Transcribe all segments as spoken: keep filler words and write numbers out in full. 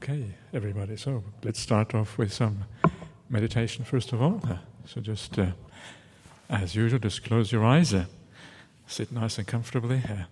Okay, everybody, so let's start off with some meditation first of all. Uh, so just, uh, as usual, just close your eyes, uh, sit nice and comfortably. Uh,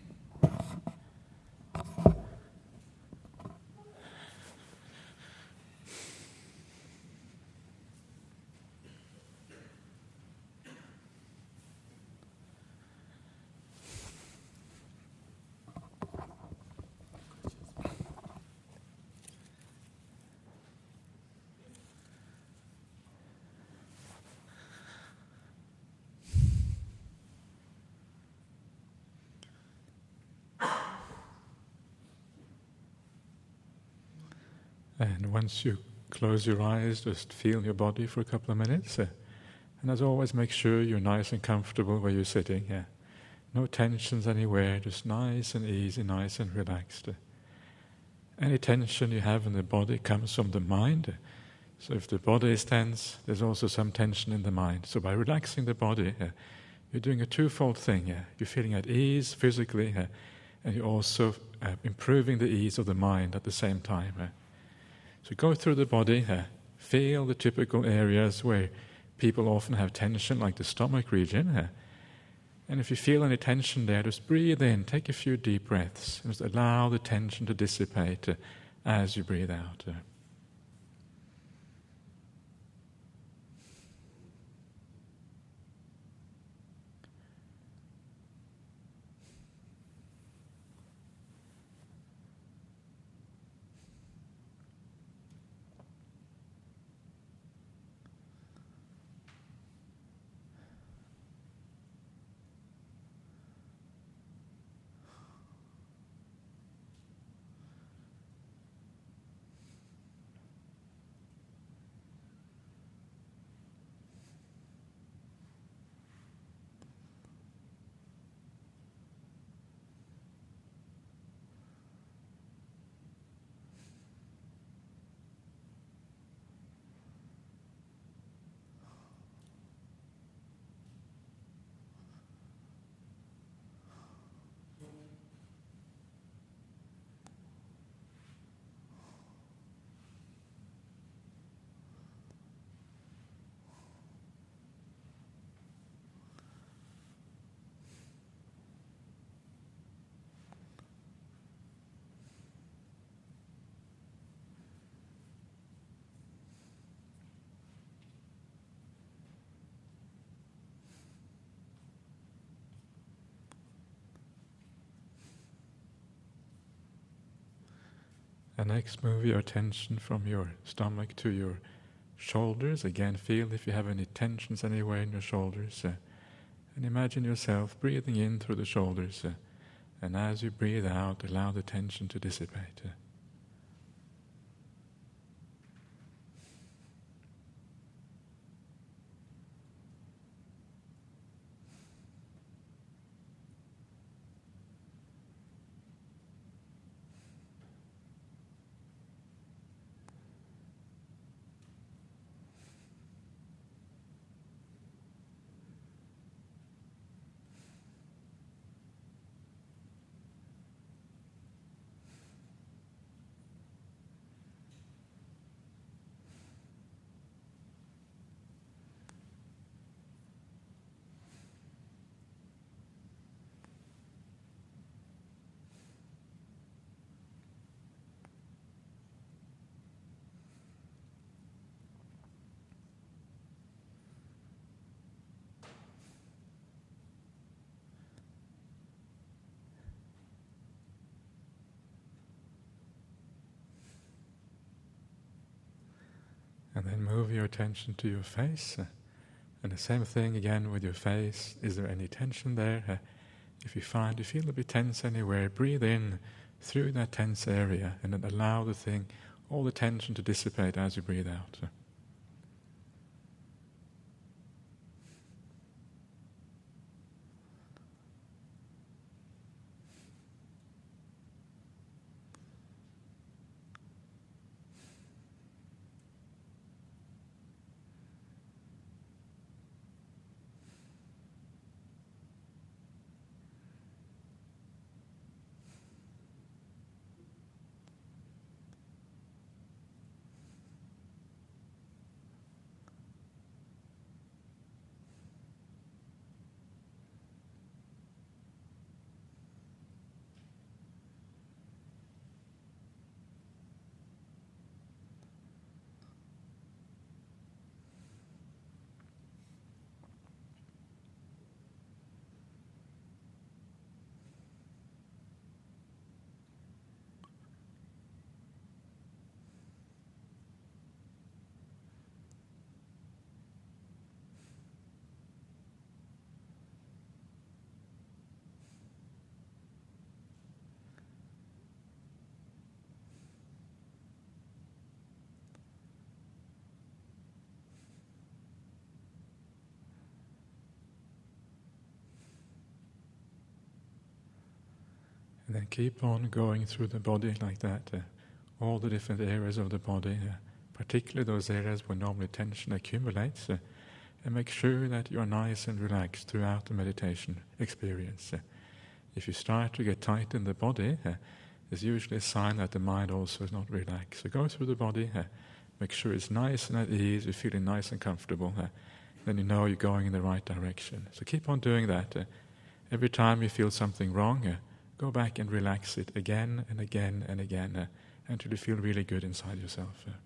And once you close your eyes, just feel your body for a couple of minutes. Uh, and as always, make sure you're nice and comfortable where you're sitting. Yeah. No tensions anywhere, just nice and easy, nice and relaxed. Uh, any tension you have in the body comes from the mind. Uh, so if the body is tense, there's also some tension in the mind. So by relaxing the body, uh, you're doing a twofold thing. Yeah. You're feeling at ease physically, uh, and you're also uh, improving the ease of the mind at the same time. Uh, So go through the body, uh, feel the typical areas where people often have tension, like the stomach region. Uh, and if you feel any tension there, just breathe in, take a few deep breaths, and just allow the tension to dissipate uh, as you breathe out. Uh. And next, move your attention from your stomach to your shoulders. Again, feel if you have any tensions anywhere in your shoulders. Uh, and imagine yourself breathing in through the shoulders. Uh, and as you breathe out, allow the tension to dissipate. Uh, And then move your attention to your face. Uh, and the same thing again with your face. Is there any tension there? Uh, if you find you feel a bit tense anywhere, breathe in through that tense area and then allow the thing, all the tension to dissipate as you breathe out. Uh, And then keep on going through the body like that, uh, all the different areas of the body, uh, particularly those areas where normally tension accumulates, uh, and make sure that you're nice and relaxed throughout the meditation experience. Uh, if you start to get tight in the body, uh, it's usually a sign that the mind also is not relaxed. So go through the body, uh, make sure it's nice and at ease, you're feeling nice and comfortable, uh, then you know you're going in the right direction. So keep on doing that. Uh, every time you feel something wrong, uh, go back and relax it again and again and again uh, until you feel really good inside yourself. Uh.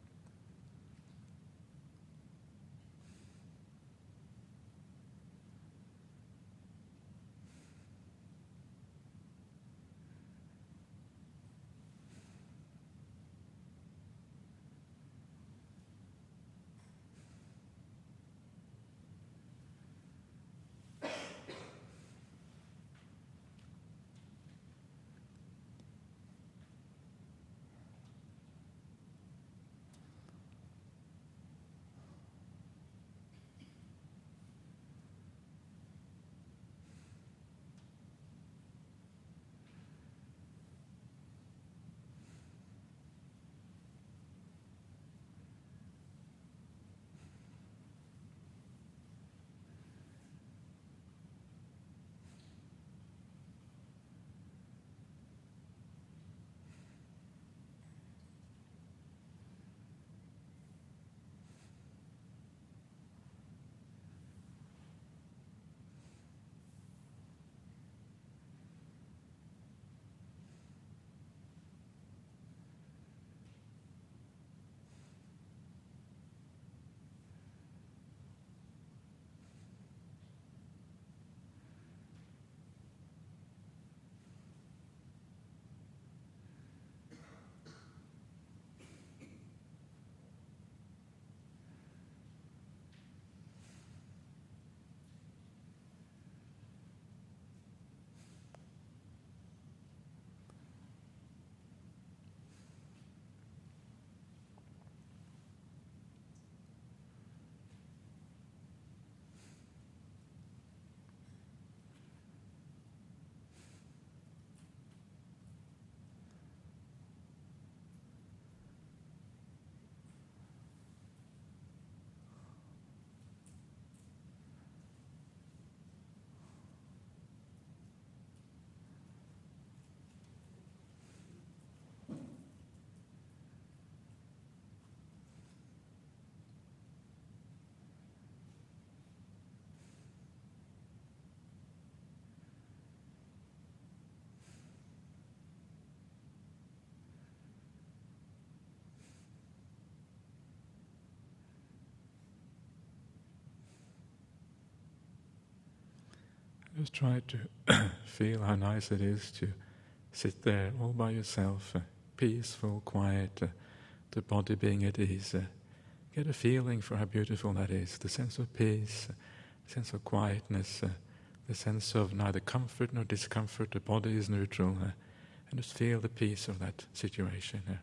Just try to feel how nice it is to sit there all by yourself, uh, peaceful, quiet, uh, the body being at ease. Uh, get a feeling for how beautiful that is, the sense of peace, uh, the sense of quietness, uh, the sense of neither comfort nor discomfort, the body is neutral, uh, and just feel the peace of that situation. Uh.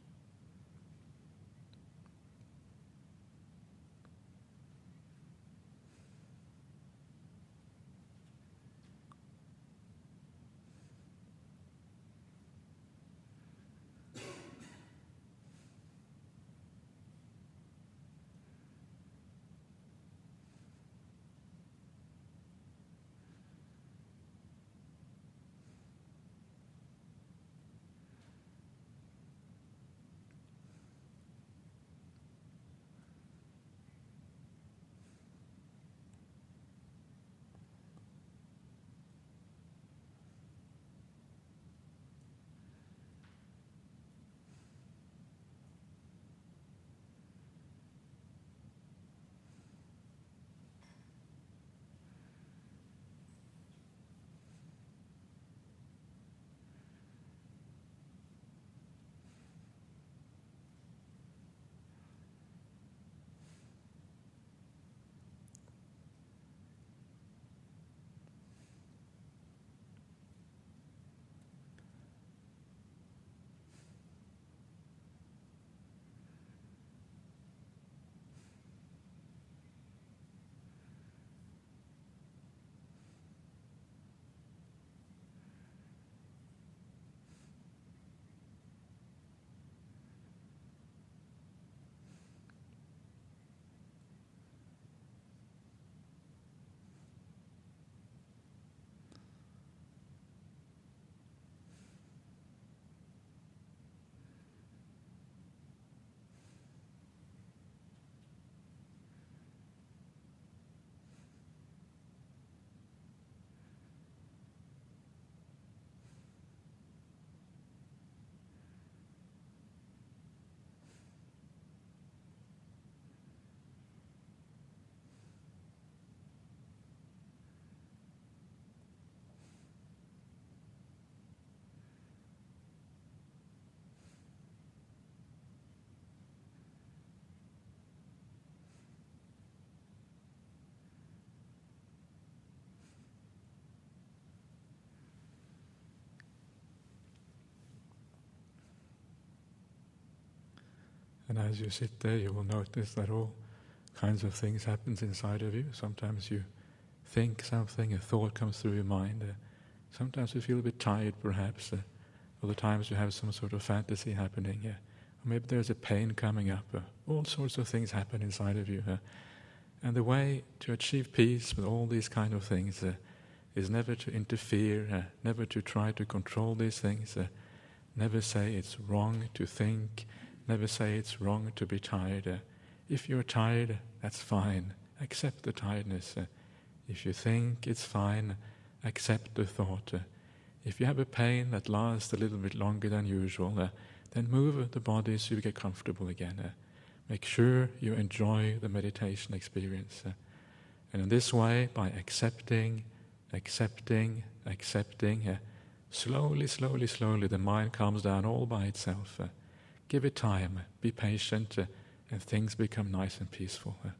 And as you sit there, you will notice that all kinds of things happens inside of you. Sometimes you think something, a thought comes through your mind. Uh, sometimes you feel a bit tired, perhaps. Uh, other times you have some sort of fantasy happening. Uh, or maybe there's a pain coming up. Uh, all sorts of things happen inside of you. Uh, and the way to achieve peace with all these kind of things uh, is never to interfere, uh, never to try to control these things, uh, never say it's wrong to think, never say it's wrong to be tired. Uh, if you're tired, that's fine. Accept the tiredness. Uh, if you think, it's fine. Accept the thought. Uh, if you have a pain that lasts a little bit longer than usual, uh, then move the body so you get comfortable again. Uh, make sure you enjoy the meditation experience. Uh, and in this way, by accepting, accepting, accepting, uh, slowly, slowly, slowly, the mind calms down all by itself. Uh, give it time, be patient, uh, and things become nice and peaceful. Uh.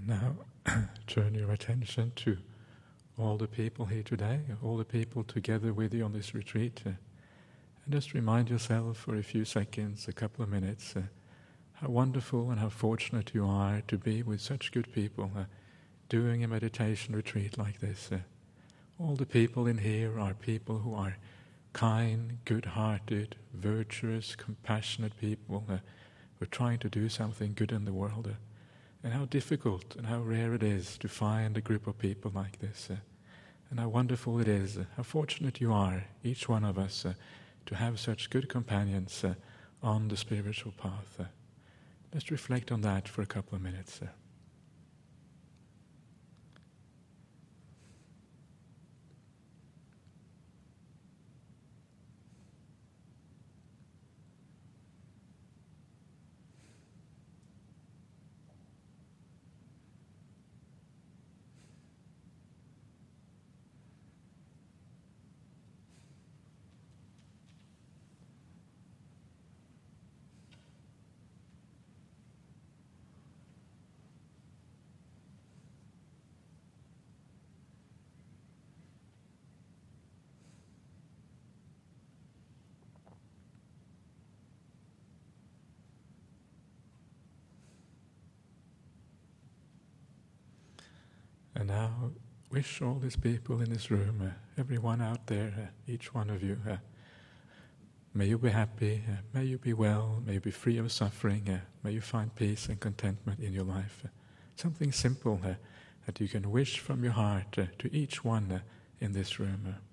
And now turn your attention to all the people here today, all the people together with you on this retreat. Uh, and just remind yourself for a few seconds, a couple of minutes, uh, how wonderful and how fortunate you are to be with such good people uh, doing a meditation retreat like this. Uh, all the people in here are people who are kind, good-hearted, virtuous, compassionate people uh, who are trying to do something good in the world. Uh, and how difficult and how rare it is to find a group of people like this. Uh, and how wonderful it is, uh, how fortunate you are, each one of us, uh, to have such good companions uh, on the spiritual path. Uh, let's reflect on that for a couple of minutes. Uh. And now, wish all these people in this room, uh, everyone out there, uh, each one of you, uh, may you be happy, uh, may you be well, may you be free of suffering, uh, may you find peace and contentment in your life. Uh, something simple uh, that you can wish from your heart uh, to each one uh, in this room. Uh.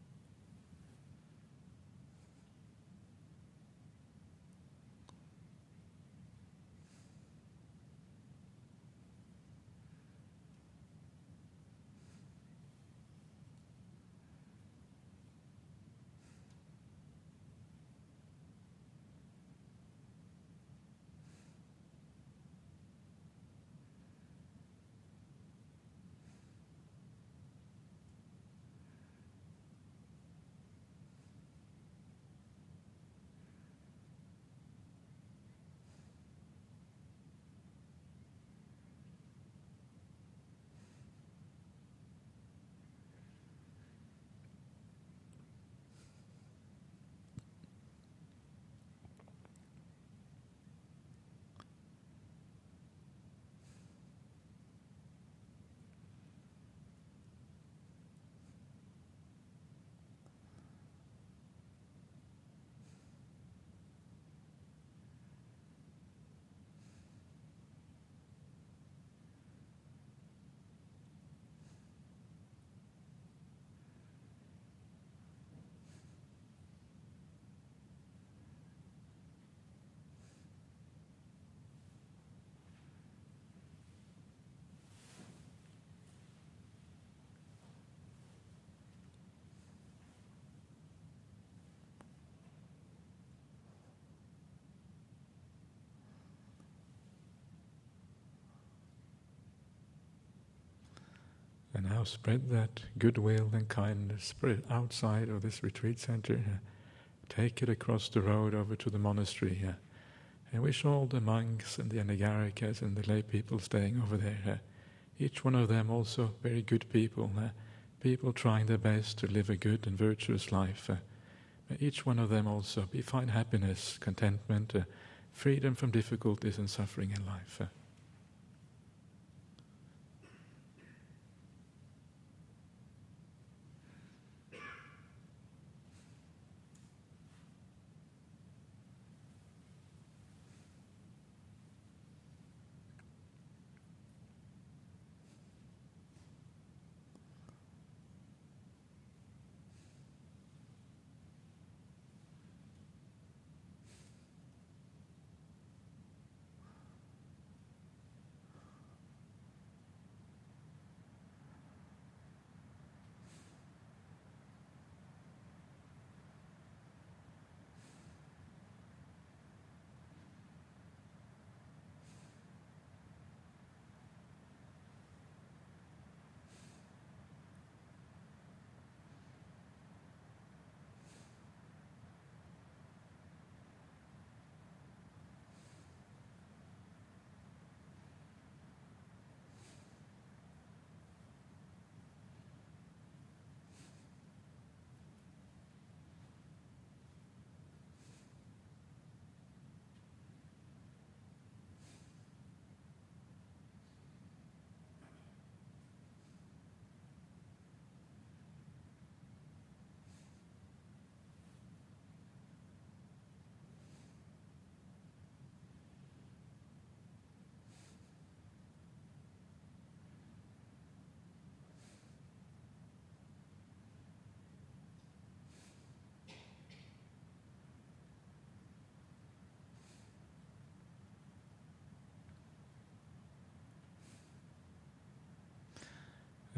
And now spread that goodwill and kindness, spread it outside of this retreat center. Uh, take it across the road over to the monastery. Uh, and wish all the monks and the anagarikas and the lay people staying over there, uh, each one of them also very good people, uh, people trying their best to live a good and virtuous life. Uh, may each one of them also be find happiness, contentment, uh, freedom from difficulties and suffering in life. Uh.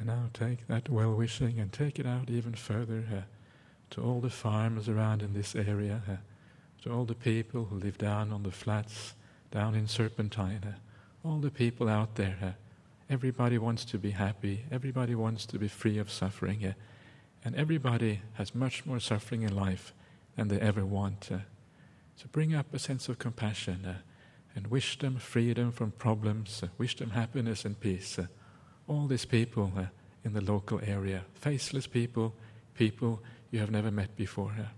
And now take that well-wishing and take it out even further uh, to all the farmers around in this area, uh, to all the people who live down on the flats, down in Serpentine, uh, all the people out there. Uh, everybody wants to be happy, everybody wants to be free of suffering, uh, and everybody has much more suffering in life than they ever want. Uh, so bring up a sense of compassion uh, and wish them freedom from problems, uh, wish them happiness and peace. Uh, all these people uh, in the local area, faceless people, people you have never met before. Uh.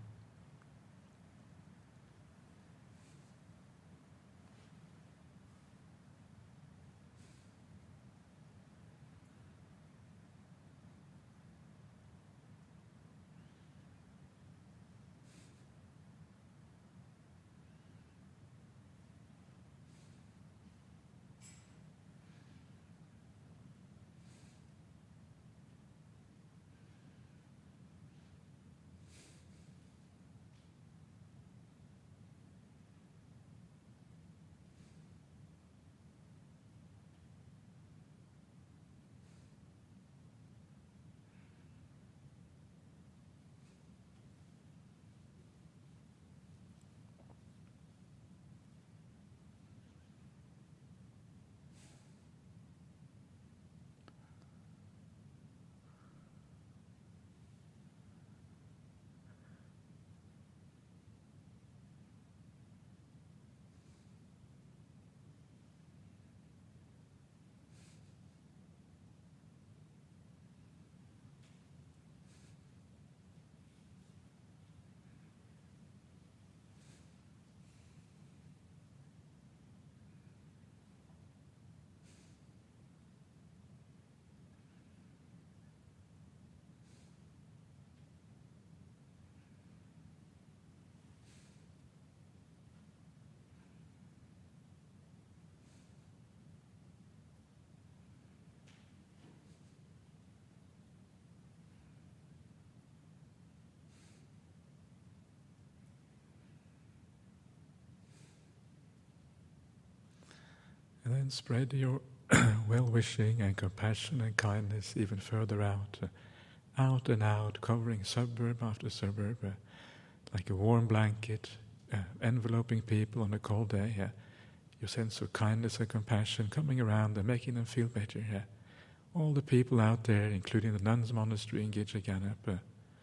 And then spread your well-wishing and compassion and kindness even further out, uh, out and out, covering suburb after suburb, uh, like a warm blanket, uh, enveloping people on a cold day. Uh, your sense of kindness and compassion coming around and making them feel better. Uh, all the people out there, including the nuns' monastery in Gijaganup, uh,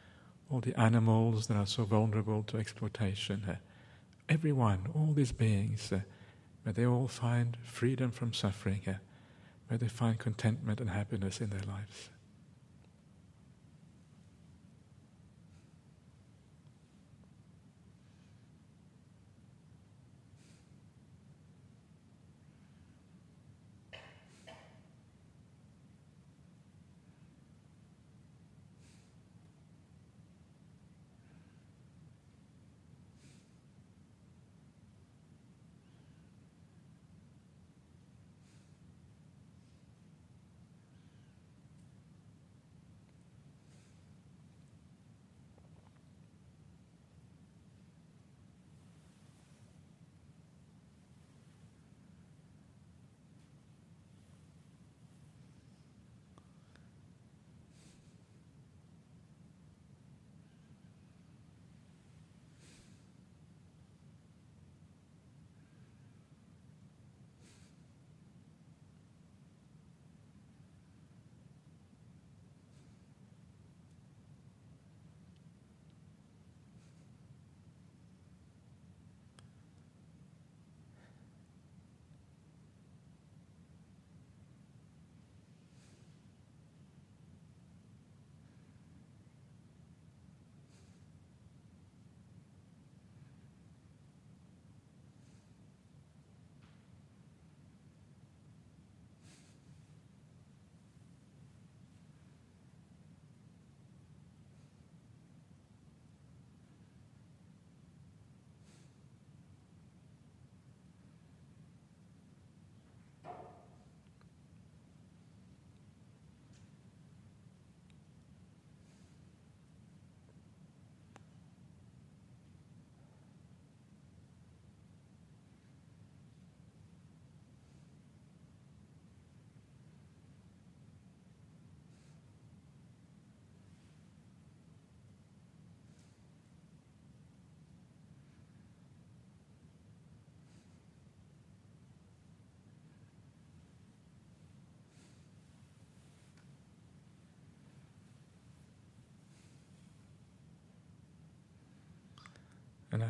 all the animals that are so vulnerable to exploitation, uh, everyone, all these beings, uh, may they all find freedom from suffering. Uh, may they find contentment and happiness in their lives.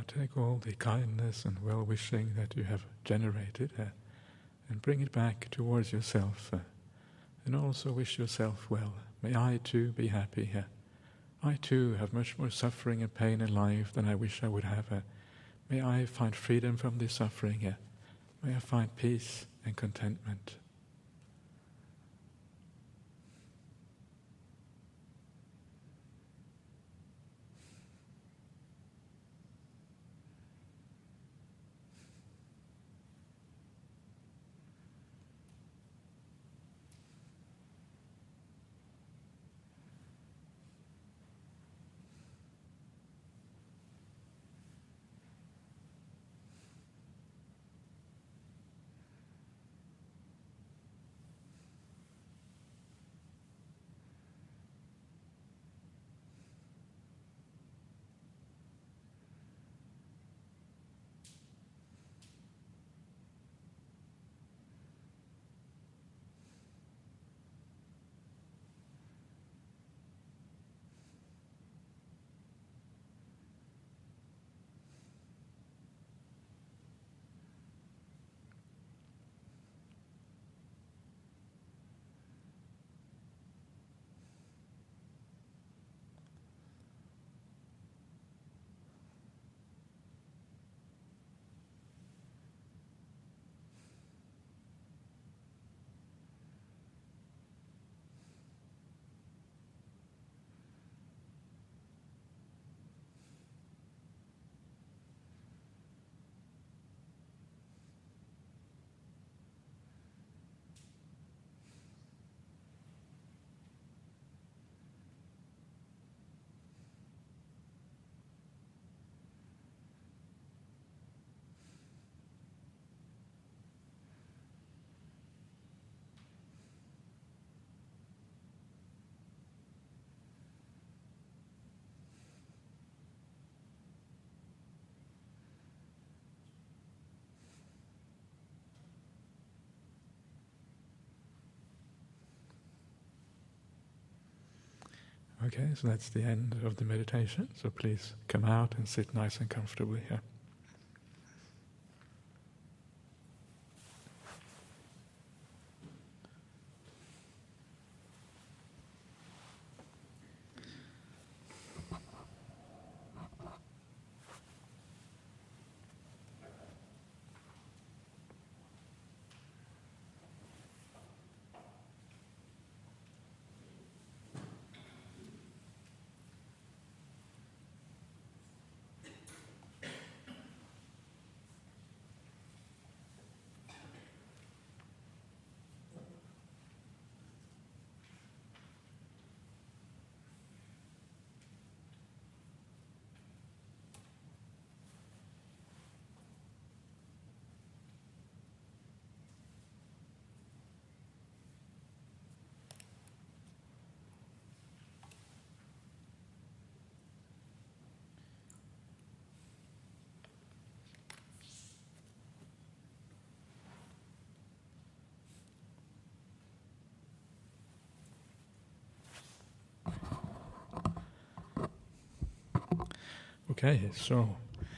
take all the kindness and well-wishing that you have generated uh, and bring it back towards yourself, uh, and also wish yourself well. May I too be happy. Uh, I too have much more suffering and pain in life than I wish I would have. Uh, may I find freedom from this suffering. Uh, may I find peace and contentment. Okay, so that's the end of the meditation. So please come out and sit nice and comfortably here. Okay, so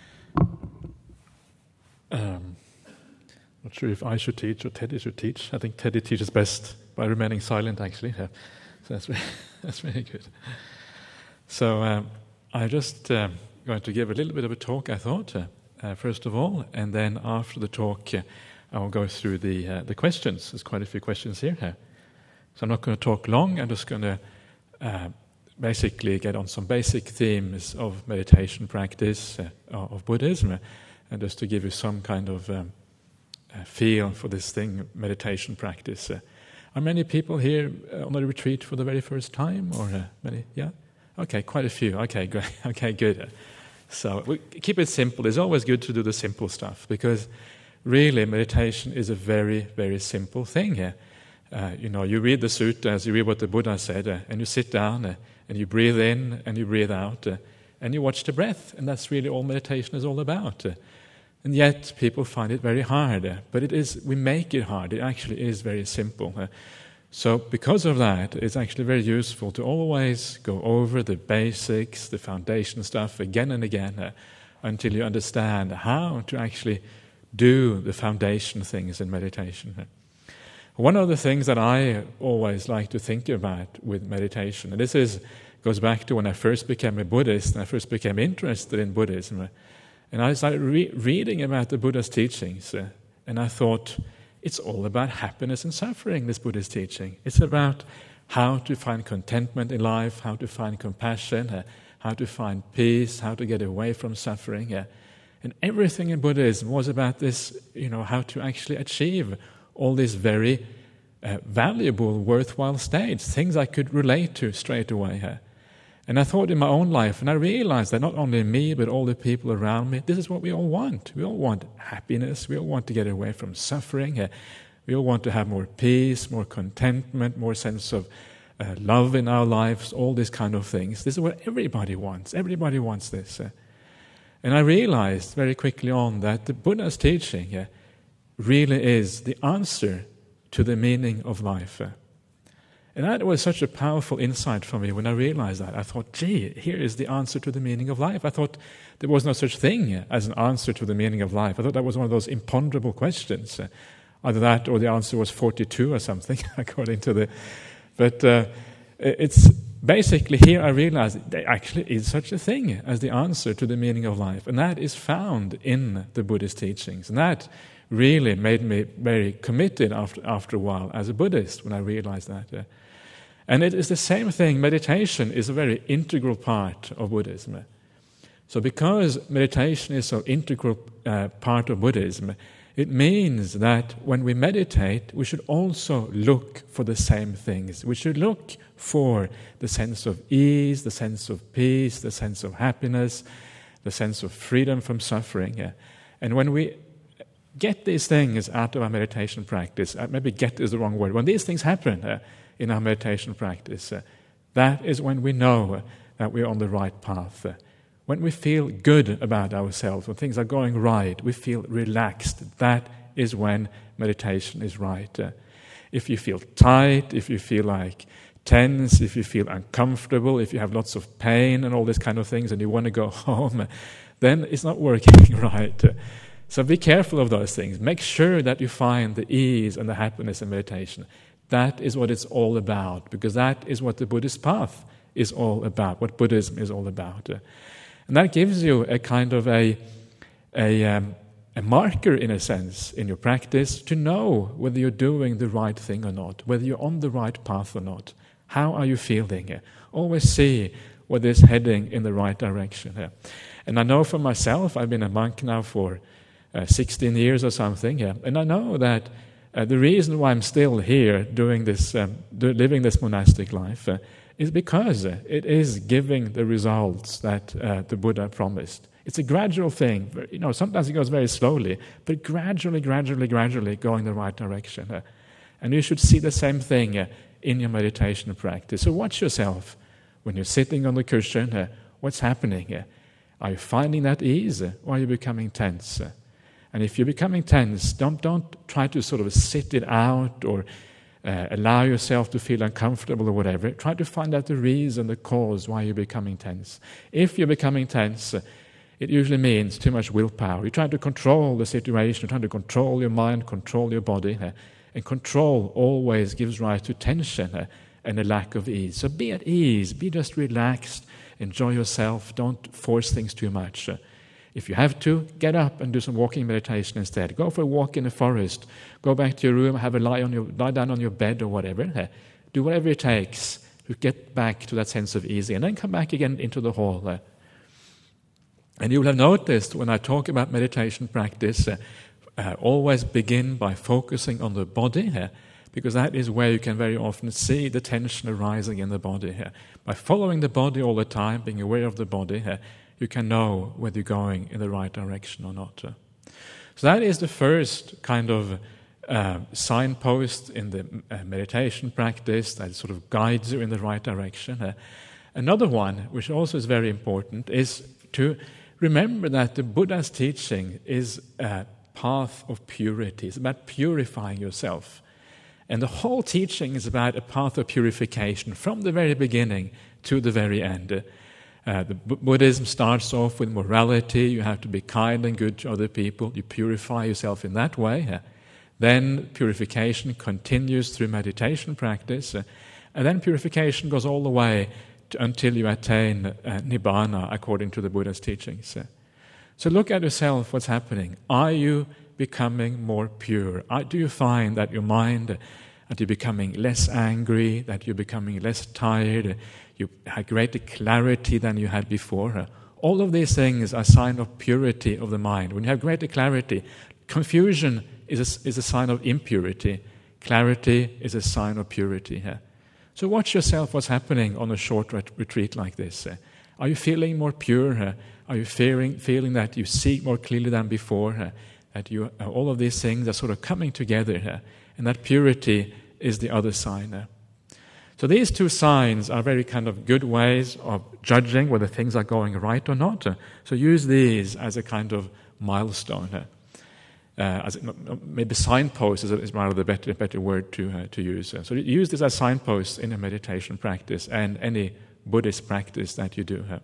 um, not sure if I should teach or Teddy should teach. I think Teddy teaches best by remaining silent, actually. Yeah. So that's really, that's really good. So um, I'm just um, going to give a little bit of a talk, I thought, uh, uh, first of all, and then after the talk, uh, I will go through the uh, the questions. There's quite a few questions here. Uh, so I'm not going to talk long. I'm just going to uh, basically get on some basic themes of meditation practice, uh, of Buddhism, uh, and just to give you some kind of um, uh, feel for this thing, meditation practice. Uh, are many people here uh, on the retreat for the very first time, or uh, many? Yeah, okay, quite a few. Okay, great. Okay, good. So we keep it simple. It's always good to do the simple stuff because really meditation is a very, very simple thing here. Uh, you know, you read the suttas, you read what the Buddha said, uh, and you sit down uh, and you breathe in and you breathe out, uh, and you watch the breath, and that's really all meditation is all about. Uh, and yet people find it very hard, uh, but it is. We make it hard. It actually is very simple. Uh, so because of that, it's actually very useful to always go over the basics, the foundation stuff again and again, uh, until you understand how to actually do the foundation things in meditation. One of the things that I always like to think about with meditation, and this is goes back to when I first became a Buddhist and I first became interested in Buddhism, and I started re- reading about the Buddha's teachings, uh, and I thought, it's all about happiness and suffering, this Buddhist teaching. It's about how to find contentment in life, how to find compassion, uh, how to find peace, how to get away from suffering. Uh, and everything in Buddhism was about this, you know, how to actually achieve all these very uh, valuable, worthwhile states, things I could relate to straight away. Uh. And I thought in my own life, and I realized that not only me, but all the people around me, this is what we all want. We all want happiness. We all want to get away from suffering. Uh, we all want to have more peace, more contentment, more sense of uh, love in our lives, all these kind of things. This is what everybody wants. Everybody wants this. Uh. And I realized very quickly on that the Buddha's teaching uh, really is the answer to the meaning of life. Uh. And that was such a powerful insight for me when I realized that. I thought, gee, here is the answer to the meaning of life. I thought there was no such thing as an answer to the meaning of life. I thought that was one of those imponderable questions. Uh, either that or the answer was forty-two or something, according to the... But uh, it's basically here I realized there actually is such a thing as the answer to the meaning of life. And that is found in the Buddhist teachings. And that really made me very committed after, after a while as a Buddhist when I realized that. Uh, And it is the same thing. Meditation is a very integral part of Buddhism. So because meditation is an integral uh, part of Buddhism, it means that when we meditate, we should also look for the same things. We should look for the sense of ease, the sense of peace, the sense of happiness, the sense of freedom from suffering. And when we get these things out of our meditation practice, maybe get is the wrong word, when these things happen, uh, in our meditation practice, uh, that is when we know uh, that we're on the right path. Uh, when we feel good about ourselves, when things are going right, we feel relaxed, that is when meditation is right. Uh, if you feel tight, if you feel like tense, if you feel uncomfortable, if you have lots of pain and all these kind of things and you want to go home, uh, then it's not working right. Uh, so be careful of those things. Make sure that you find the ease and the happiness in meditation. That is what it's all about, because that is what the Buddhist path is all about, what Buddhism is all about. And that gives you a kind of a, a, um, a marker, in a sense, in your practice to know whether you're doing the right thing or not, whether you're on the right path or not. How are you feeling? Always see whether it's heading in the right direction. And I know for myself, I've been a monk now for uh, sixteen years or something, and I know that Uh, the reason why I'm still here doing this, um, do, living this monastic life uh, is because uh, it is giving the results that uh, the Buddha promised. It's a gradual thing. You know, sometimes it goes very slowly, but gradually, gradually, gradually going the right direction. Uh, and you should see the same thing uh, in your meditation practice. So watch yourself when you're sitting on the cushion. Uh, what's happening? Uh, are you finding that ease, uh, or are you becoming tense? Uh, And if you're becoming tense, don't don't try to sort of sit it out or uh, allow yourself to feel uncomfortable or whatever. Try to find out the reason, the cause why you're becoming tense. If you're becoming tense, uh, it usually means too much willpower. You're trying to control the situation, you're trying to control your mind, control your body. Uh, and control always gives rise to tension uh, and a lack of ease. So be at ease, be just relaxed, enjoy yourself, don't force things too much. Uh, If you have to, get up and do some walking meditation instead. Go for a walk in the forest. Go back to your room, have a lie on your lie down on your bed or whatever. Do whatever it takes to get back to that sense of ease, and then come back again into the hall. And you will have noticed when I talk about meditation practice, uh, uh, always begin by focusing on the body, uh, because that is where you can very often see the tension arising in the body. Uh, by following the body all the time, being aware of the body, uh, you can know whether you're going in the right direction or not. So that is the first kind of uh, signpost in the uh, meditation practice that sort of guides you in the right direction. Uh, another one, which also is very important, is to remember that the Buddha's teaching is a path of purity. It's about purifying yourself. And the whole teaching is about a path of purification from the very beginning to the very end. Uh, the B- Buddhism starts off with morality. You have to be kind and good to other people. You purify yourself in that way. Uh, then purification continues through meditation practice. Uh, and then purification goes all the way to, until you attain uh, Nibbana, according to the Buddha's teachings. Uh, so look at yourself, what's happening. Are you becoming more pure? Are, do you find that your mind, uh, that you're becoming less angry, that you're becoming less tired, uh, you have greater clarity than you had before? Uh, all of these things are a sign of purity of the mind. When you have greater clarity, confusion is a, is a sign of impurity. Clarity is a sign of purity. Uh, so watch yourself what's happening on a short ret- retreat like this. Uh, are you feeling more pure? Uh, are you feeling, feeling that you see more clearly than before? Uh, that you, uh, all of these things are sort of coming together. Uh, and that purity is the other sign. Uh, So these two signs are very kind of good ways of judging whether things are going right or not. So use these as a kind of milestone. Uh, as maybe signpost is, is rather the better, better word to uh, to use. So use this as signposts in a meditation practice and any Buddhist practice that you do.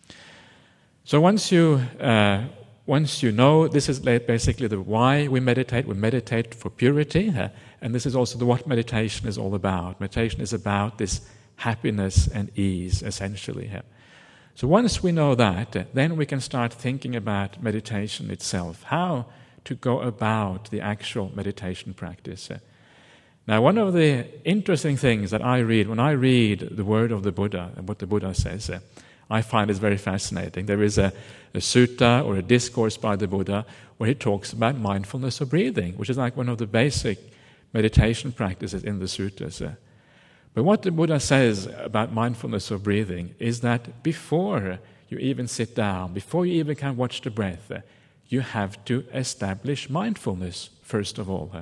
So once you uh, once you know this is basically the why we meditate. We meditate for purity. Uh, And this is also the, what meditation is all about. Meditation is about this happiness and ease, essentially. So once we know that, then we can start thinking about meditation itself, how to go about the actual meditation practice. Now, one of the interesting things that I read, when I read the word of the Buddha, and what the Buddha says, I find it very fascinating. There is a, a sutta or a discourse by the Buddha where he talks about mindfulness of breathing, which is like one of the basic meditation practices in the suttas. But what the Buddha says about mindfulness of breathing is that before you even sit down, before you even can watch the breath, you have to establish mindfulness, first of all.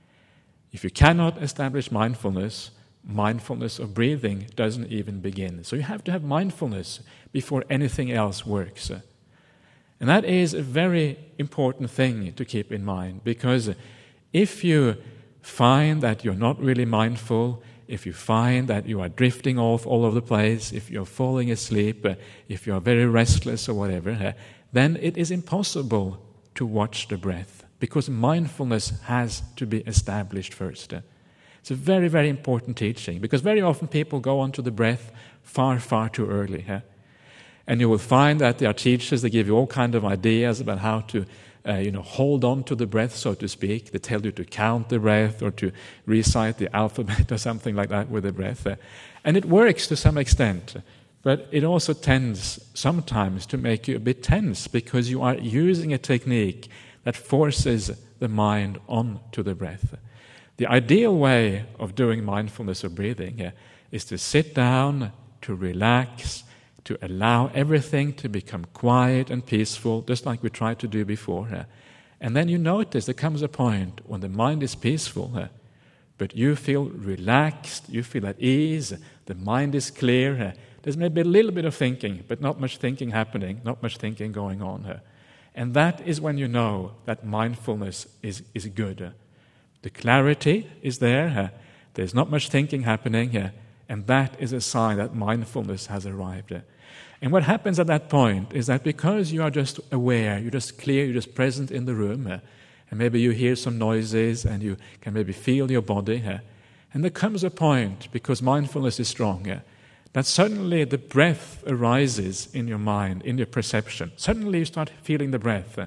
If you cannot establish mindfulness, mindfulness of breathing doesn't even begin. So you have to have mindfulness before anything else works. And that is a very important thing to keep in mind, because if you find that you're not really mindful, if you find that you are drifting off all over the place, if you're falling asleep, uh, if you're very restless or whatever, uh, then it is impossible to watch the breath, because mindfulness has to be established first. Uh, it's a very, very important teaching, because very often people go on to the breath far, far too early. Uh, and you will find that there are teachers that give you all kinds of ideas about how to Uh, you know, hold on to the breath, so to speak. They tell you to count the breath or to recite the alphabet or something like that with the breath. Uh, and it works to some extent, but it also tends sometimes to make you a bit tense, because you are using a technique that forces the mind on to the breath. The ideal way of doing mindfulness of breathing uh, is to sit down, to relax, to allow everything to become quiet and peaceful, just like we tried to do before. Uh, and then you notice there comes a point when the mind is peaceful, uh, but you feel relaxed, you feel at ease, the mind is clear. Uh, there's maybe a little bit of thinking, but not much thinking happening, not much thinking going on. Uh, and that is when you know that mindfulness is, is good. Uh, the clarity is there, uh, there's not much thinking happening, uh, and that is a sign that mindfulness has arrived. Uh, And what happens at that point is that because you are just aware, you're just clear, you're just present in the room, uh, and maybe you hear some noises and you can maybe feel your body, uh, and there comes a point, because mindfulness is strong, uh, that suddenly the breath arises in your mind, in your perception. Suddenly you start feeling the breath. Uh,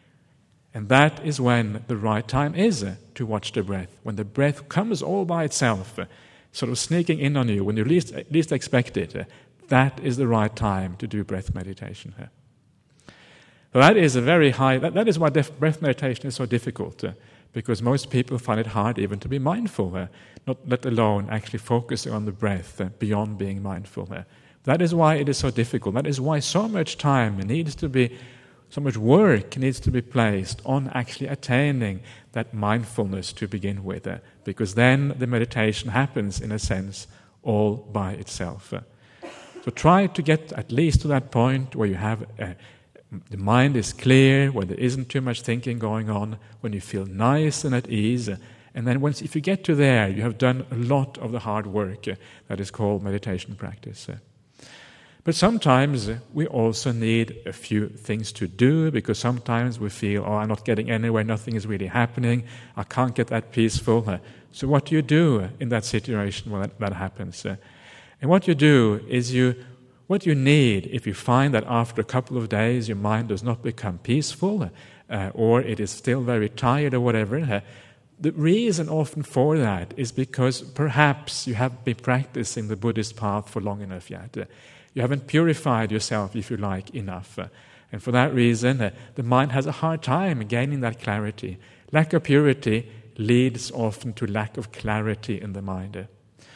and that is when the right time is uh, to watch the breath. When the breath comes all by itself, uh, sort of sneaking in on you when you least, least expect it, uh, that is the right time to do breath meditation. So that is a very high, that, that is why def, breath meditation is so difficult, uh, because most people find it hard even to be mindful, uh, not let alone actually focusing on the breath uh, beyond being mindful. Uh. That is why it is so difficult. That is why so much time needs to be, so much work needs to be placed on actually attaining that mindfulness to begin with, uh, because then the meditation happens, in a sense, all by itself. Uh. So try to get at least to that point where you have uh, the mind is clear, where there isn't too much thinking going on, when you feel nice and at ease. And then once, if you get to there, you have done a lot of the hard work uh, that is called meditation practice. Uh. But sometimes we also need a few things to do, because sometimes we feel, oh, I'm not getting anywhere, nothing is really happening, I can't get that peaceful. So what do you do in that situation when that, that happens? And what you do is you, what you need, if you find that after a couple of days your mind does not become peaceful, uh, or it is still very tired or whatever, uh, the reason often for that is because perhaps you have been practicing the Buddhist path for long enough yet. Uh, You haven't purified yourself, if you like, enough. And for that reason, uh, the mind has a hard time gaining that clarity. Lack of purity leads often to lack of clarity in the mind.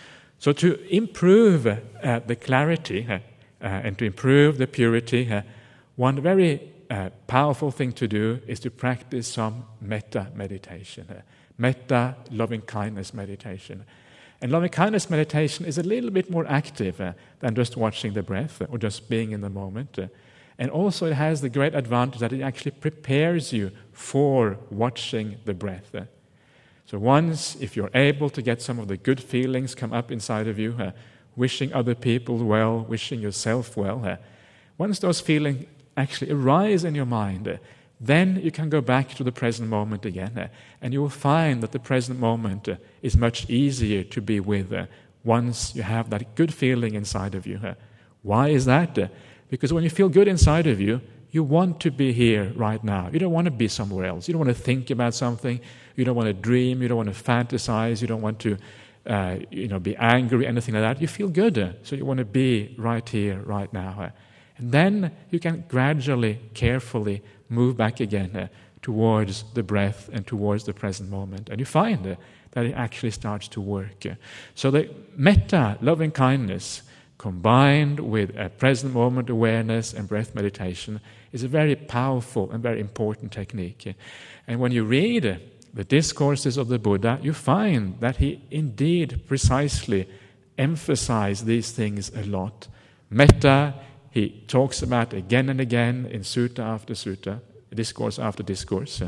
So to improve uh, the clarity uh, uh, and to improve the purity, uh, one very uh, powerful thing to do is to practice some metta meditation. Uh, metta, loving-kindness meditation. And loving-kindness meditation is a little bit more active uh, than just watching the breath or just being in the moment. Uh, and also it has the great advantage that it actually prepares you for watching the breath. Uh, so once, if you're able to get some of the good feelings come up inside of you, uh, wishing other people well, wishing yourself well, uh, once those feelings actually arise in your mind, uh, then you can go back to the present moment again, uh, and you will find that the present moment uh, is much easier to be with uh, once you have that good feeling inside of you. Uh, why is that? Uh, because when you feel good inside of you, you want to be here right now. You don't want to be somewhere else. You don't want to think about something. You don't want to dream. You don't want to fantasize. You don't want to uh, you know, be angry, anything like that. You feel good, uh, so you want to be right here, right now. Uh, and then you can gradually, carefully move back again uh, towards the breath and towards the present moment. And you find uh, that it actually starts to work. Uh, so the metta, loving kindness, combined with a present moment awareness and breath meditation is a very powerful and very important technique. Uh, and when you read uh, the discourses of the Buddha, you find that he indeed precisely emphasized these things a lot. Metta, he talks about again and again in sutta after sutta, discourse after discourse.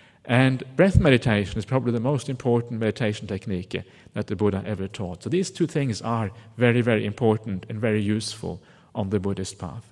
And breath meditation is probably the most important meditation technique that the Buddha ever taught. So these two things are very, very important and very useful on the Buddhist path.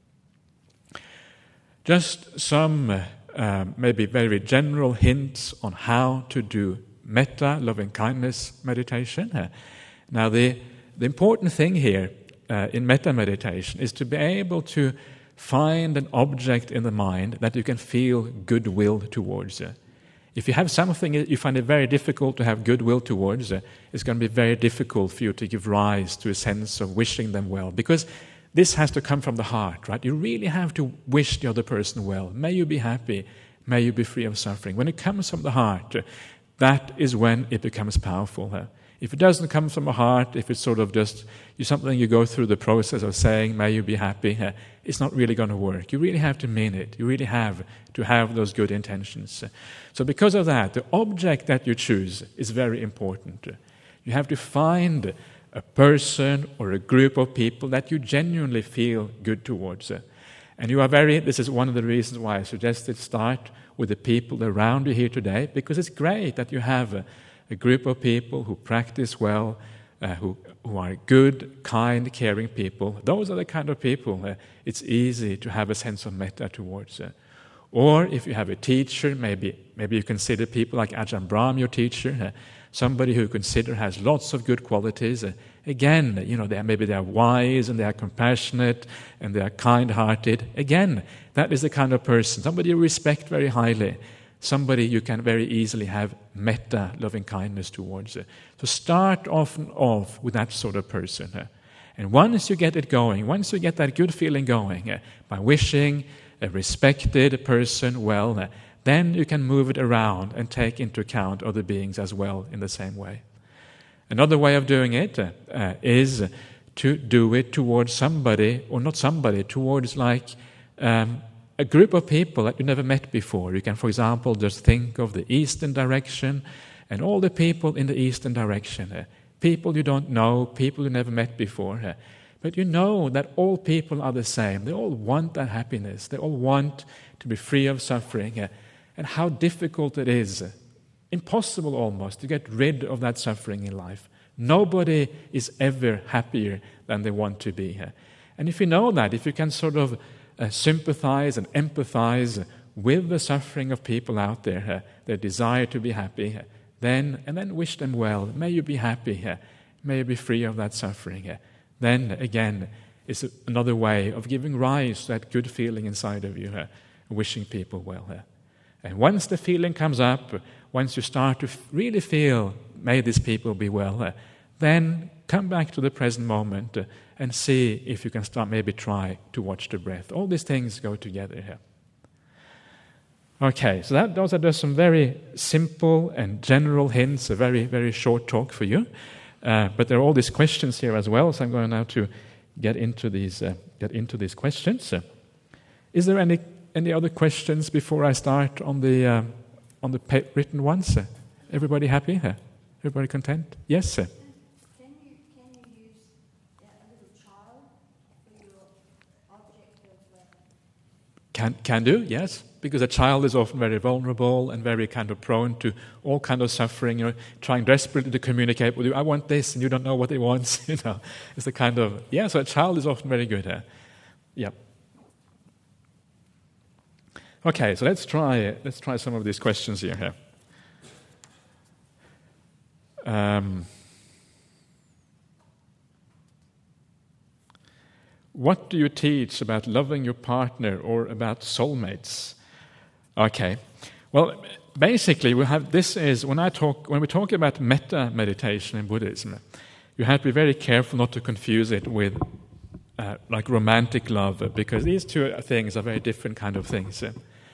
Just some uh, maybe very general hints on how to do metta, loving-kindness meditation. Now the, the important thing here Uh, in metta meditation is to be able to find an object in the mind that you can feel goodwill towards. Uh, if you have something you find it very difficult to have goodwill towards, uh, it's going to be very difficult for you to give rise to a sense of wishing them well, because this has to come from the heart, right? You really have to wish the other person well. May you be happy. May you be free of suffering. When it comes from the heart, uh, that is when it becomes powerful. Uh, If it doesn't come from the heart, if it's sort of just you something you go through the process of saying, may you be happy, uh, it's not really going to work. You really have to mean it. You really have to have those good intentions. So because of that, the object that you choose is very important. You have to find a person or a group of people that you genuinely feel good towards. And you are very, this is one of the reasons why I suggested start with the people around you here today, because it's great that you have a, a group of people who practice well, uh, who, who are good, kind, caring people. Those are the kind of people uh, it's easy to have a sense of metta towards. Uh, or if you have a teacher, maybe maybe you consider people like Ajahn Brahm your teacher, uh, somebody who you consider has lots of good qualities. Uh, again, you know, they are, maybe they are wise and they are compassionate and they are kind-hearted. Again, that is the kind of person, somebody you respect very highly. Somebody you can very easily have metta, loving kindness towards. So start often off with that sort of person. And once you get it going, once you get that good feeling going, by wishing a respected person well, then you can move it around and take into account other beings as well in the same way. Another way of doing it uh, is to do it towards somebody, or not somebody, towards like um, a group of people that you never met before. You can, for example, just think of the eastern direction and all the people in the eastern direction. Uh, people you don't know, people you never met before. Uh, but you know that all people are the same. They all want that happiness. They all want to be free of suffering. Uh, and how difficult it is, uh, impossible almost, to get rid of that suffering in life. Nobody is ever happier than they want to be. Uh, And if you know that, if you can sort of uh, sympathize and empathize with the suffering of people out there, uh, their desire to be happy, uh, then and then wish them well. May you be happy. Uh, may you be free of that suffering. Uh, then again, it's another way of giving rise to that good feeling inside of you, uh, wishing people well. Uh. And once the feeling comes up, once you start to f- really feel, may these people be well, uh, then come back to the present moment uh, and see if you can start, maybe try to watch the breath. All these things go together here. Okay, so that, those are just some very simple and general hints, a very, very short talk for you. Uh, but there are all these questions here as well, so I'm going now to get into these uh, get into these questions. Uh, is there any any other questions before I start on the uh, on the pa- written ones? Uh, everybody happy? Uh, everybody content? Yes, sir. Can you can you use uh, a little child for your object of? Uh... Can can do, yes. Because a child is often very vulnerable and very kind of prone to all kind of suffering, you know, trying desperately to communicate with you. I want this, and you don't know what he wants. You know, it's the kind of yeah. So a child is often very good. Huh? Yeah. Okay, so let's try let's try some of these questions here. Here. Um, what do you teach about loving your partner or about soulmates? Okay, well, basically, we have this is when I talk when we talk about metta meditation in Buddhism, you have to be very careful not to confuse it with uh, like romantic love, because these two things are very different kind of things.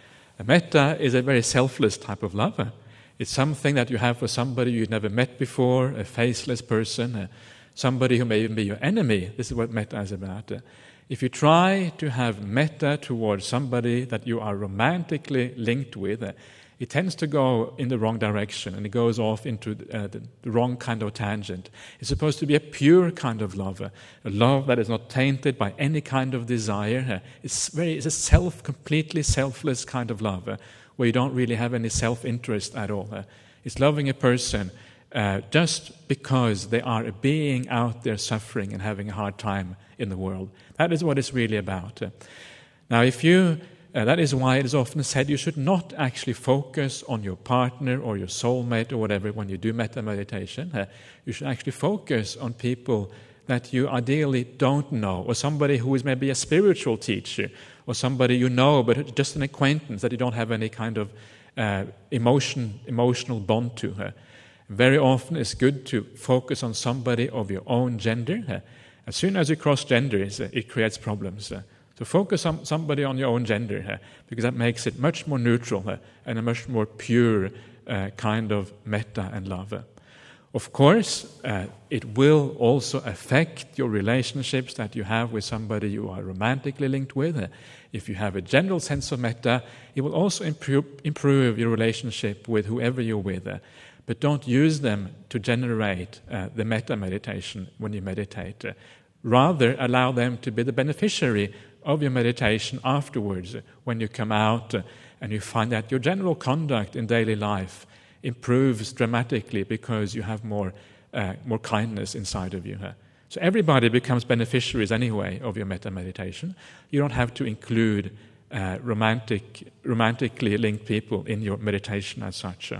A metta is a very selfless type of love. It's something that you have for somebody you've never met before, a faceless person, somebody who may even be your enemy. This is what metta is about. If you try to have metta towards somebody that you are romantically linked with, uh, it tends to go in the wrong direction, and it goes off into uh, the, the wrong kind of tangent. It's supposed to be a pure kind of love, uh, a love that is not tainted by any kind of desire. Uh, it's very, it's a self, completely selfless kind of love, uh, where you don't really have any self-interest at all. Uh, it's loving a person uh, just because they are a being out there suffering and having a hard time in the world. That is what it's really about. Uh, now, if you, uh, that is why it is often said you should not actually focus on your partner or your soulmate or whatever when you do metta meditation. Uh, you should actually focus on people that you ideally don't know, or somebody who is maybe a spiritual teacher, or somebody you know but just an acquaintance that you don't have any kind of uh, emotion, emotional bond to. Uh, very often it's good to focus on somebody of your own gender. Uh, As soon as you cross genders, uh, it creates problems. Uh, so focus on somebody on your own gender, uh, because that makes it much more neutral uh, and a much more pure uh, kind of metta and love. Uh, of course, uh, it will also affect your relationships that you have with somebody you are romantically linked with. Uh, if you have a general sense of metta, it will also improve, improve your relationship with whoever you're with. Uh, But don't use them to generate uh, the metta meditation when you meditate. Uh, rather, allow them to be the beneficiary of your meditation afterwards, uh, when you come out uh, and you find that your general conduct in daily life improves dramatically because you have more, uh, more kindness inside of you. Uh. So everybody becomes beneficiaries anyway of your metta meditation. You don't have to include uh, romantic, romantically linked people in your meditation as such. Uh.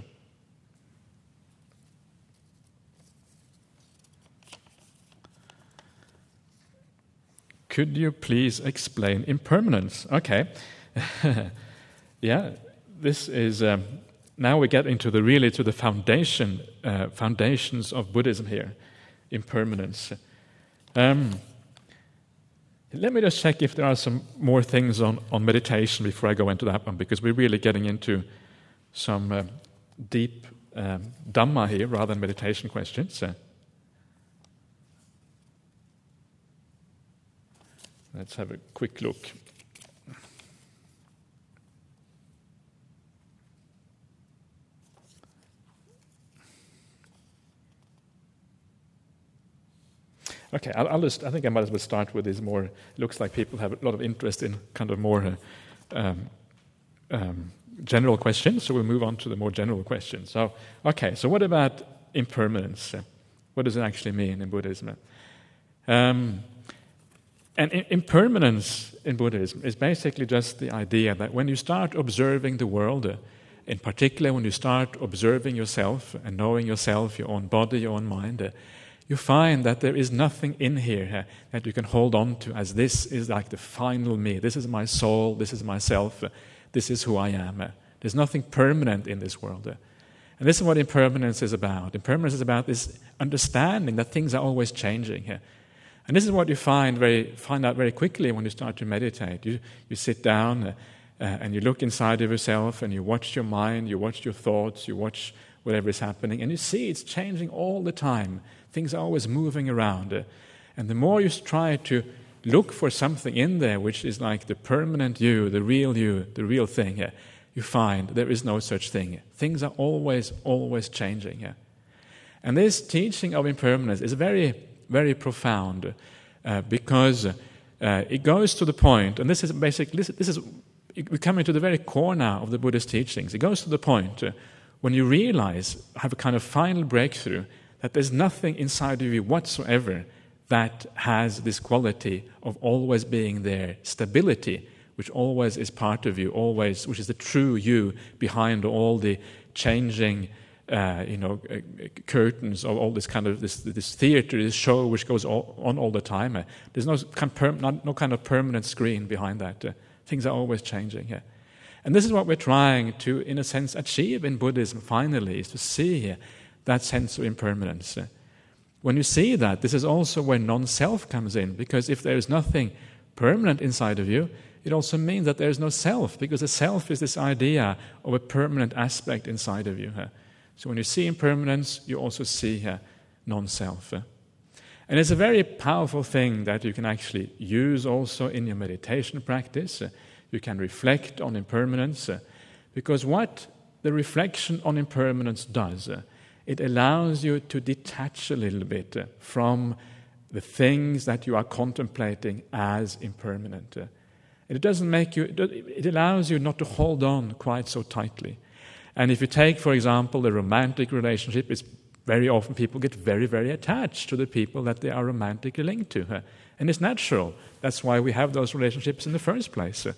Could you please explain impermanence? Okay. Yeah, this is, um, now we get into the really to the foundation, uh, foundations of Buddhism here, impermanence. Um, let me just check if there are some more things on, on meditation before I go into that one, because we're really getting into some uh, deep um, Dhamma here rather than meditation questions. Uh, Let's have a quick look. Okay, I'll, I'll just, I think I might as well start with this more, it looks like people have a lot of interest in kind of more uh, um, um, general questions, so we'll move on to the more general questions. So, okay, so what about impermanence? What does it actually mean in Buddhism? Um, And impermanence in Buddhism is basically just the idea that when you start observing the world, uh, in particular when you start observing yourself and knowing yourself, your own body, your own mind, uh, you find that there is nothing in here uh, that you can hold on to as this is like the final me. This is my soul, this is myself, uh, this is who I am. Uh, there's nothing permanent in this world. Uh, and this is what impermanence is about. Impermanence is about this understanding that things are always changing. Uh, And this is what you find very find out very quickly when you start to meditate. You you sit down uh, uh, and you look inside of yourself and you watch your mind, you watch your thoughts, you watch whatever is happening, and you see it's changing all the time. Things are always moving around. Uh, and the more you try to look for something in there which is like the permanent you, the real you, the real thing, uh, you find there is no such thing. Things are always, always changing. Uh. And this teaching of impermanence is very very profound, uh, because uh, it goes to the point, and this is basically, this, this is, we come into the very core now of the Buddhist teachings. It goes to the point uh, when you realize, have a kind of final breakthrough, that there's nothing inside of you whatsoever that has this quality of always being there, stability, which always is part of you, always, which is the true you behind all the changing Uh, you know, uh, curtains of all this kind of this this theater, this show which goes all, on all the time. Uh, there's no kind, per, not, no kind of permanent screen behind that. Uh, things are always changing. Yeah. And this is what we're trying to, in a sense, achieve in Buddhism. Finally, is to see uh, that sense of impermanence. Uh, when you see that, this is also where non-self comes in, because if there is nothing permanent inside of you, it also means that there is no self, because the self is this idea of a permanent aspect inside of you. Uh, So when you see impermanence, you also see uh, non-self. Uh. And it's a very powerful thing that you can actually use also in your meditation practice. Uh, you can reflect on impermanence, uh, because what the reflection on impermanence does, uh, it allows you to detach a little bit uh, from the things that you are contemplating as impermanent. Uh. And it doesn't make you, it allows you not to hold on quite so tightly. And if you take, for example, the romantic relationship, it's very often people get very, very attached to the people that they are romantically linked to. And it's natural. That's why we have those relationships in the first place.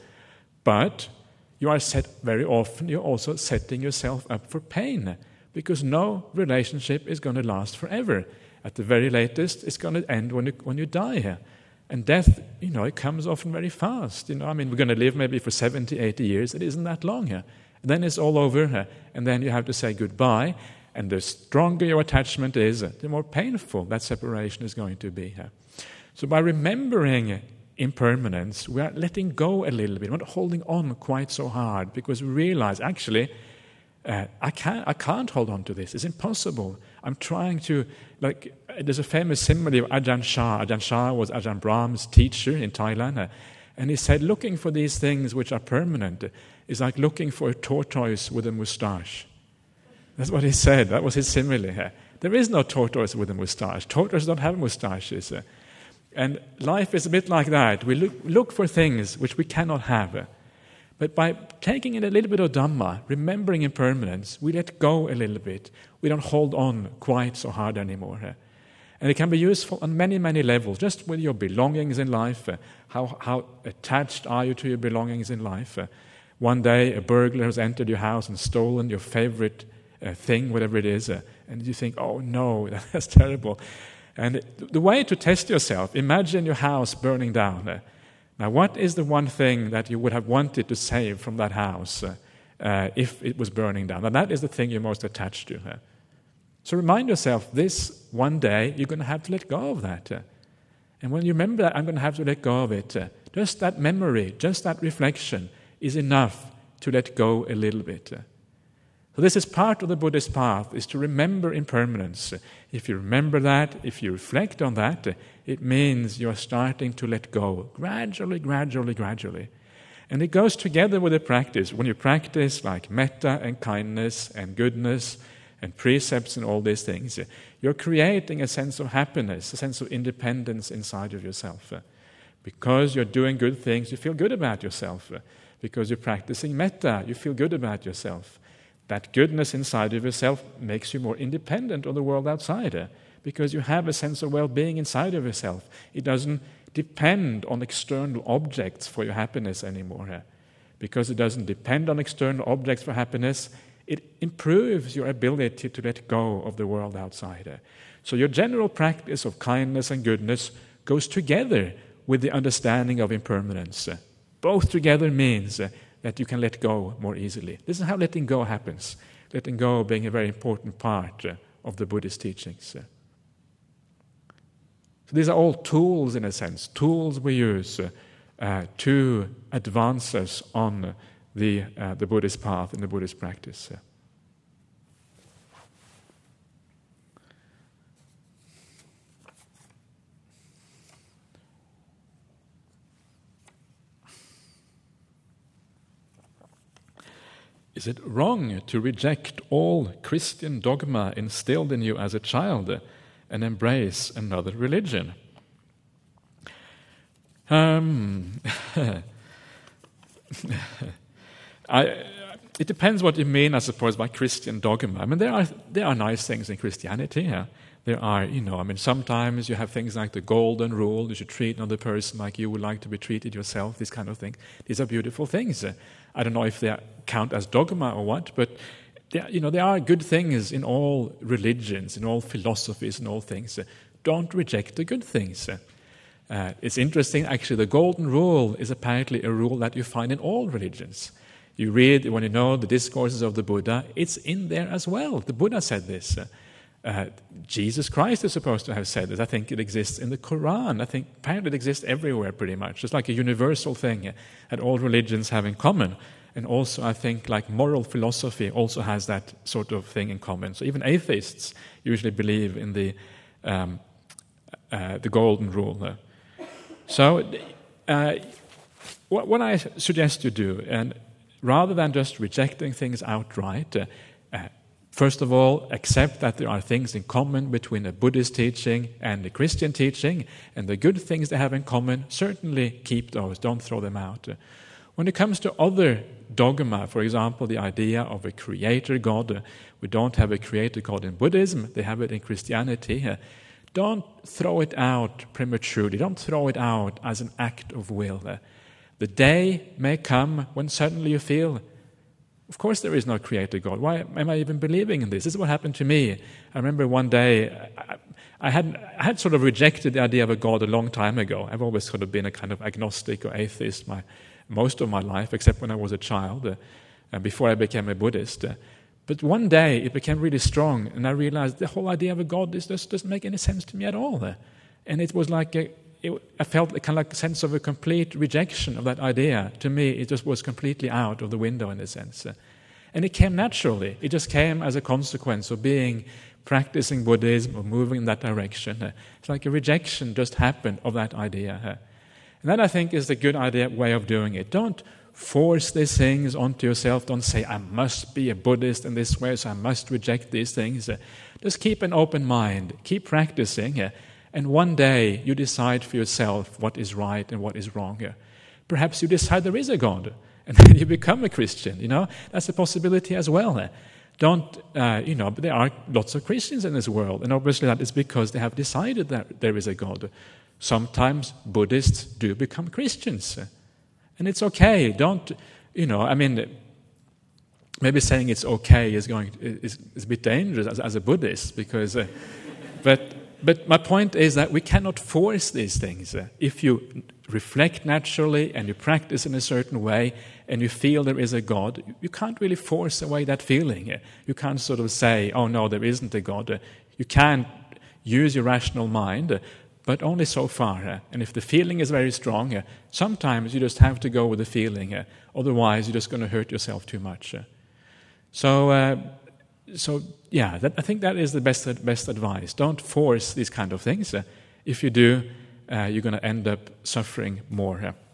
But you are set very often, you're also setting yourself up for pain, because no relationship is going to last forever. At the very latest, it's going to end when you, when you die. And death, you know, it comes often very fast. You know, I mean, we're going to live maybe for seventy, eighty years. It isn't that long here. Then it's all over, and then you have to say goodbye. And the stronger your attachment is, the more painful that separation is going to be. So by remembering impermanence, we are letting go a little bit. We're not holding on quite so hard, because we realize, actually, uh, I can't, I can't hold on to this. It's impossible. I'm trying to, like, there's a famous simile of Ajahn Chah. Ajahn Chah was Ajahn Brahm's teacher in Thailand. And he said, looking for these things which are permanent is like looking for a tortoise with a moustache. That's what he said. That was his simile. There is no tortoise with a moustache. Tortoises don't have moustaches. And life is a bit like that. We look, look for things which we cannot have. But by taking in a little bit of Dhamma, remembering impermanence, we let go a little bit. We don't hold on quite so hard anymore. And it can be useful on many, many levels, just with your belongings in life. Uh, how, how attached are you to your belongings in life? Uh, one day, a burglar has entered your house and stolen your favorite uh, thing, whatever it is, uh, and you think, oh no, that's terrible. And it, the way to test yourself, imagine your house burning down. Uh, now, what is the one thing that you would have wanted to save from that house uh, uh, if it was burning down? And that is the thing you're most attached to. Uh. So remind yourself, this one day, you're going to have to let go of that. And when you remember that, I'm going to have to let go of it, just that memory, just that reflection is enough to let go a little bit. So this is part of the Buddhist path, is to remember impermanence. If you remember that, if you reflect on that, it means you are starting to let go, gradually, gradually, gradually. And it goes together with the practice. When you practice like metta and kindness and goodness and precepts and all these things, you're creating a sense of happiness, a sense of independence inside of yourself. Because you're doing good things, you feel good about yourself. Because you're practicing metta, you feel good about yourself. That goodness inside of yourself makes you more independent of the world outside. Because you have a sense of well-being inside of yourself. It doesn't depend on external objects for your happiness anymore. Uh, because it doesn't depend on external objects for happiness, it improves your ability to let go of the world outside. Uh, so your general practice of kindness and goodness goes together with the understanding of impermanence. Uh, both together means uh, that you can let go more easily. This is how letting go happens. Letting go being a very important part uh, of the Buddhist teachings. Uh, so these are all tools, in a sense, tools we use uh, uh, to advance us on the uh, the Buddhist path and the Buddhist practice. Uh. Is it wrong to reject all Christian dogma instilled in you as a child and embrace another religion? Um, I, it depends what you mean, I suppose, by Christian dogma. I mean, there are there are nice things in Christianity. Yeah? There are, you know, I mean, sometimes you have things like the golden rule: you should treat another person like you would like to be treated yourself. These kind of things. These are beautiful things. I don't know if they count as dogma or what, but there, you know, there are good things in all religions, in all philosophies, in all things. Don't reject the good things. Uh, it's interesting, actually, the golden rule is apparently a rule that you find in all religions. You read, when you know the discourses of the Buddha, it's in there as well. The Buddha said this. Uh, Jesus Christ is supposed to have said this. I think it exists in the Quran. I think apparently it exists everywhere pretty much. It's like a universal thing that all religions have in common. And also I think like moral philosophy also has that sort of thing in common. So even atheists usually believe in the um, uh, the golden rule. So uh, what, what I suggest you do, and rather than just rejecting things outright, uh, uh, first of all, accept that there are things in common between the Buddhist teaching and the Christian teaching, and the good things they have in common, certainly keep those, don't throw them out. When it comes to other dogma, for example, the idea of a creator God, we don't have a creator God in Buddhism, they have it in Christianity. Don't throw it out prematurely, don't throw it out as an act of will. The day may come when suddenly you feel, of course there is no creator God. Why am I even believing in this? This is what happened to me. I remember one day, I, I, had, I had sort of rejected the idea of a God a long time ago. I've always sort of been a kind of agnostic or atheist my, most of my life, except when I was a child, uh, and before I became a Buddhist. Uh, but one day it became really strong, and I realized the whole idea of a God is just doesn't make any sense to me at all. Uh, and it was like a It, I felt a kind of like a sense of a complete rejection of that idea. To me, it just was completely out of the window in a sense. Uh, and it came naturally. It just came as a consequence of being, practicing Buddhism or moving in that direction. Uh, it's like a rejection just happened of that idea. Uh, and that, I think, is the good idea way of doing it. Don't force these things onto yourself. Don't say, I must be a Buddhist in this way, so I must reject these things. Uh, just keep an open mind. Keep practicing. Uh, And one day you decide for yourself what is right and what is wrong. Perhaps you decide there is a God, and then you become a Christian. You know, that's a possibility as well. Don't uh, you know? But there are lots of Christians in this world, and obviously that is because they have decided that there is a God. Sometimes Buddhists do become Christians, and it's okay. Don't you know? I mean, maybe saying it's okay is going is, is a bit dangerous as, as a Buddhist because, uh, but. But my point is that we cannot force these things. If you reflect naturally and you practice in a certain way and you feel there is a God, you can't really force away that feeling. You can't sort of say, oh no, there isn't a God. You can use your rational mind, but only so far. And if the feeling is very strong, sometimes you just have to go with the feeling. Otherwise, you're just going to hurt yourself too much. So... Uh, So, yeah, that, I think that is the best best advice. Don't force these kind of things. Uh, if you do, uh, you're going to end up suffering more. Uh.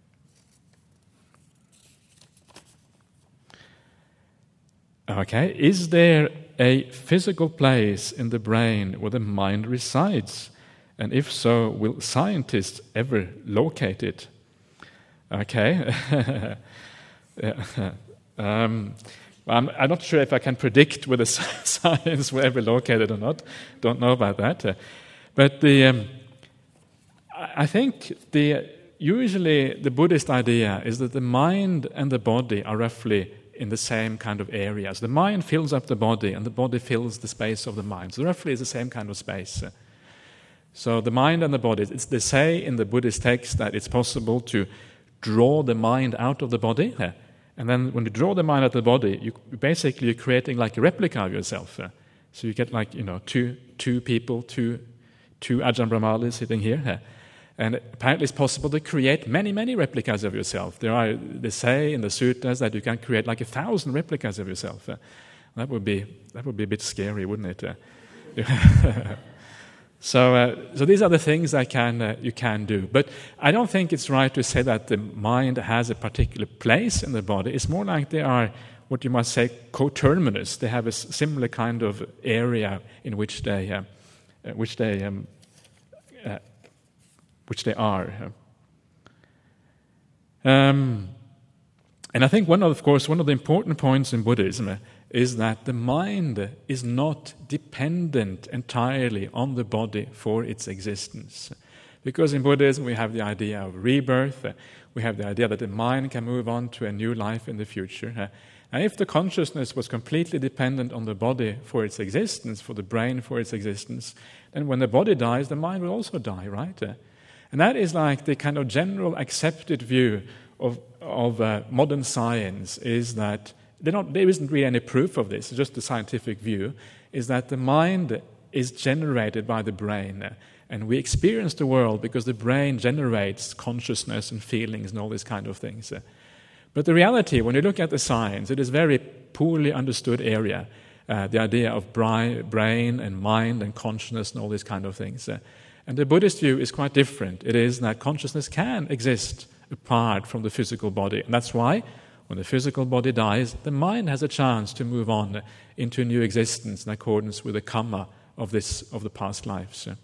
Okay, is there a physical place in the brain where the mind resides? And if so, will scientists ever locate it? Okay. um, I'm, I'm not sure if I can predict whether science will ever locate it or not. Don't know about that. Uh, but the, um, I I think the usually the Buddhist idea is that the mind and the body are roughly in the same kind of areas. The mind fills up the body, and the body fills the space of the mind. So roughly it's the same kind of space. So the mind and the body, it's, they say in the Buddhist text that it's possible to draw the mind out of the body, and then when you draw the mind out of the body, you basically you're creating like a replica of yourself. So you get like, you know, two two people, two two Ajahn Brahmalis sitting here. And apparently it's possible to create many, many replicas of yourself. There are, they say in the suttas that you can create like a thousand replicas of yourself. Uh, that would be that would be a bit scary, wouldn't it? Uh, so, uh, so these are the things that can uh, you can do. But I don't think it's right to say that the mind has a particular place in the body. It's more like they are what you might say coterminous. They have a similar kind of area in which they, uh, uh, which they. Um, uh, which they are. Um, and I think one of, of course, one of the important points in Buddhism is that the mind is not dependent entirely on the body for its existence. Because in Buddhism we have the idea of rebirth, we have the idea that the mind can move on to a new life in the future. And if the consciousness was completely dependent on the body for its existence, for the brain for its existence, then when the body dies, the mind will also die, right? And that is like the kind of general accepted view of, of uh, modern science, is that not, there isn't really any proof of this, it's just the scientific view, is that the mind is generated by the brain. And we experience the world because the brain generates consciousness and feelings and all these kind of things. But the reality, when you look at the science, it is a very poorly understood area, uh, the idea of bri- brain and mind and consciousness and all these kind of things. Uh, And the Buddhist view is quite different. It is that consciousness can exist apart from the physical body. And that's why, when the physical body dies, the mind has a chance to move on into a new existence in accordance with the karma of this of the past lives. So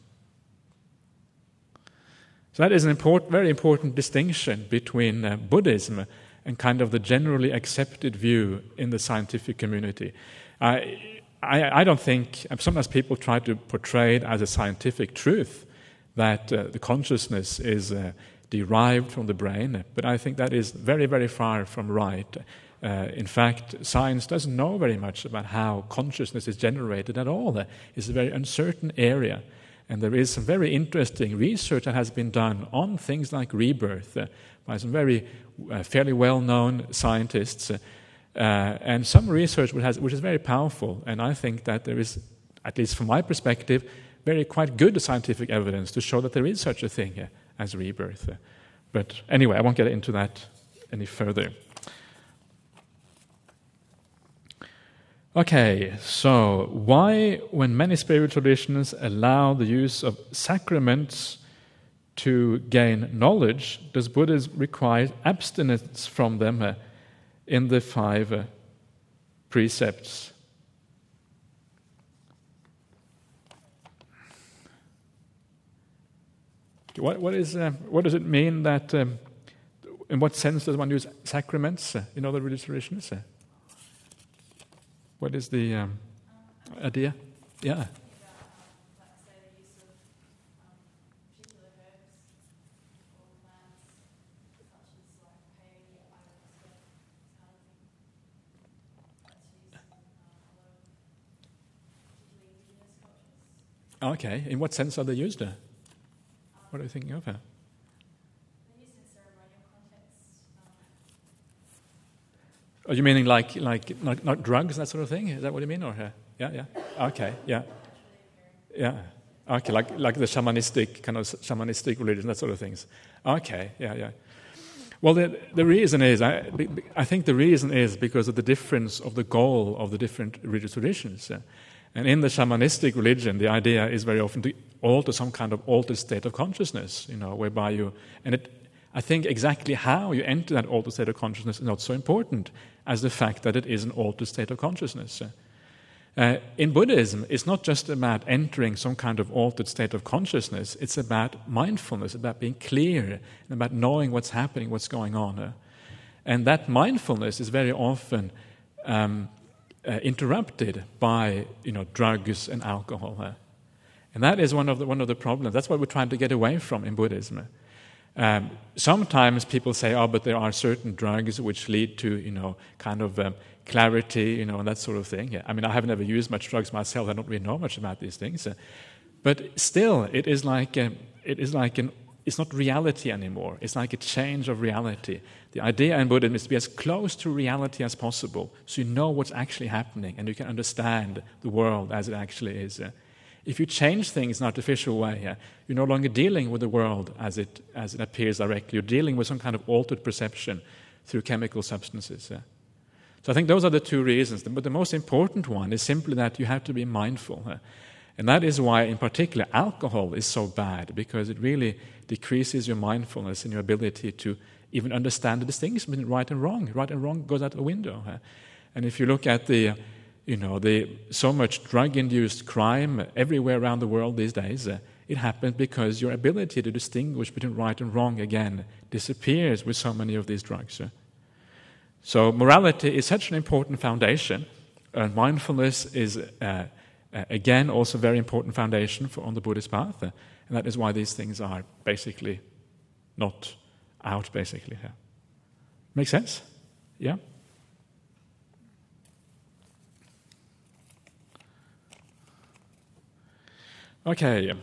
that is an important, very important distinction between uh, Buddhism and kind of the generally accepted view in the scientific community. I, I, I don't think, sometimes people try to portray it as a scientific truth, that uh, the consciousness is uh, derived from the brain, but I think that is very, very far from right. Uh, in fact, science doesn't know very much about how consciousness is generated at all. It's a very uncertain area, and there is some very interesting research that has been done on things like rebirth uh, by some very uh, fairly well-known scientists, uh, and some research which, has, which is very powerful, and I think that there is, at least from my perspective, very quite good scientific evidence to show that there is such a thing uh, as rebirth. Uh, but anyway, I won't get into that any further. Okay, so why, when many spiritual traditions allow the use of sacraments to gain knowledge, does Buddhism require abstinence from them uh, in the five uh, precepts? What, what, is, uh, what does it mean that, um, in what sense does one use sacraments uh, in other religious traditions? Uh, what is the um, idea? Yeah. Okay, in what sense are they used? Uh? What are you thinking of? Huh? They're used in ceremonial contexts. Um, Are you meaning like like not, not drugs, that sort of thing? Is that what you mean? Or uh, yeah, yeah. Okay, yeah, yeah. Okay, like like the shamanistic kind of shamanistic religion, that sort of things. Okay, yeah, yeah. Well, the the reason is I I think the reason is because of the difference of the goal of the different religious traditions. Uh, And in the shamanistic religion, the idea is very often to alter some kind of altered state of consciousness, you know, whereby you, and it, I think exactly how you enter that altered state of consciousness is not so important as the fact that it is an altered state of consciousness. Uh, in Buddhism, it's not just about entering some kind of altered state of consciousness, it's about mindfulness, about being clear, and about knowing what's happening, what's going on. Uh, and that mindfulness is very often Um, Uh, interrupted by, you know, drugs and alcohol. Uh. And that is one of the, one of the problems. That's what we're trying to get away from in Buddhism. Um, sometimes people say, oh, but there are certain drugs which lead to, you know, kind of um, clarity, you know, and that sort of thing. Yeah. I mean, I haven't ever used much drugs myself. I don't really know much about these things. Uh, but still, it is like um, it is like an it's not reality anymore. It's like a change of reality. The idea in Buddhism is to be as close to reality as possible, so you know what's actually happening and you can understand the world as it actually is. Uh, If you change things in an artificial way, yeah, you're no longer dealing with the world as it as it appears directly. You're dealing with some kind of altered perception through chemical substances. Yeah. So I think those are the two reasons. But the most important one is simply that you have to be mindful. Yeah. And that is why, in particular, alcohol is so bad, because it really decreases your mindfulness and your ability to even understand the distinction between right and wrong. Right and wrong goes out the window. Yeah. And if you look at the... You know, the, so much drug-induced crime everywhere around the world these days, uh, it happens because your ability to distinguish between right and wrong, again, disappears with so many of these drugs. Uh. So morality is such an important foundation, and mindfulness is, uh, uh, again, also a very important foundation for on the Buddhist path, uh, and that is why these things are basically not out, basically. Yeah. Make sense? Yeah? Okay,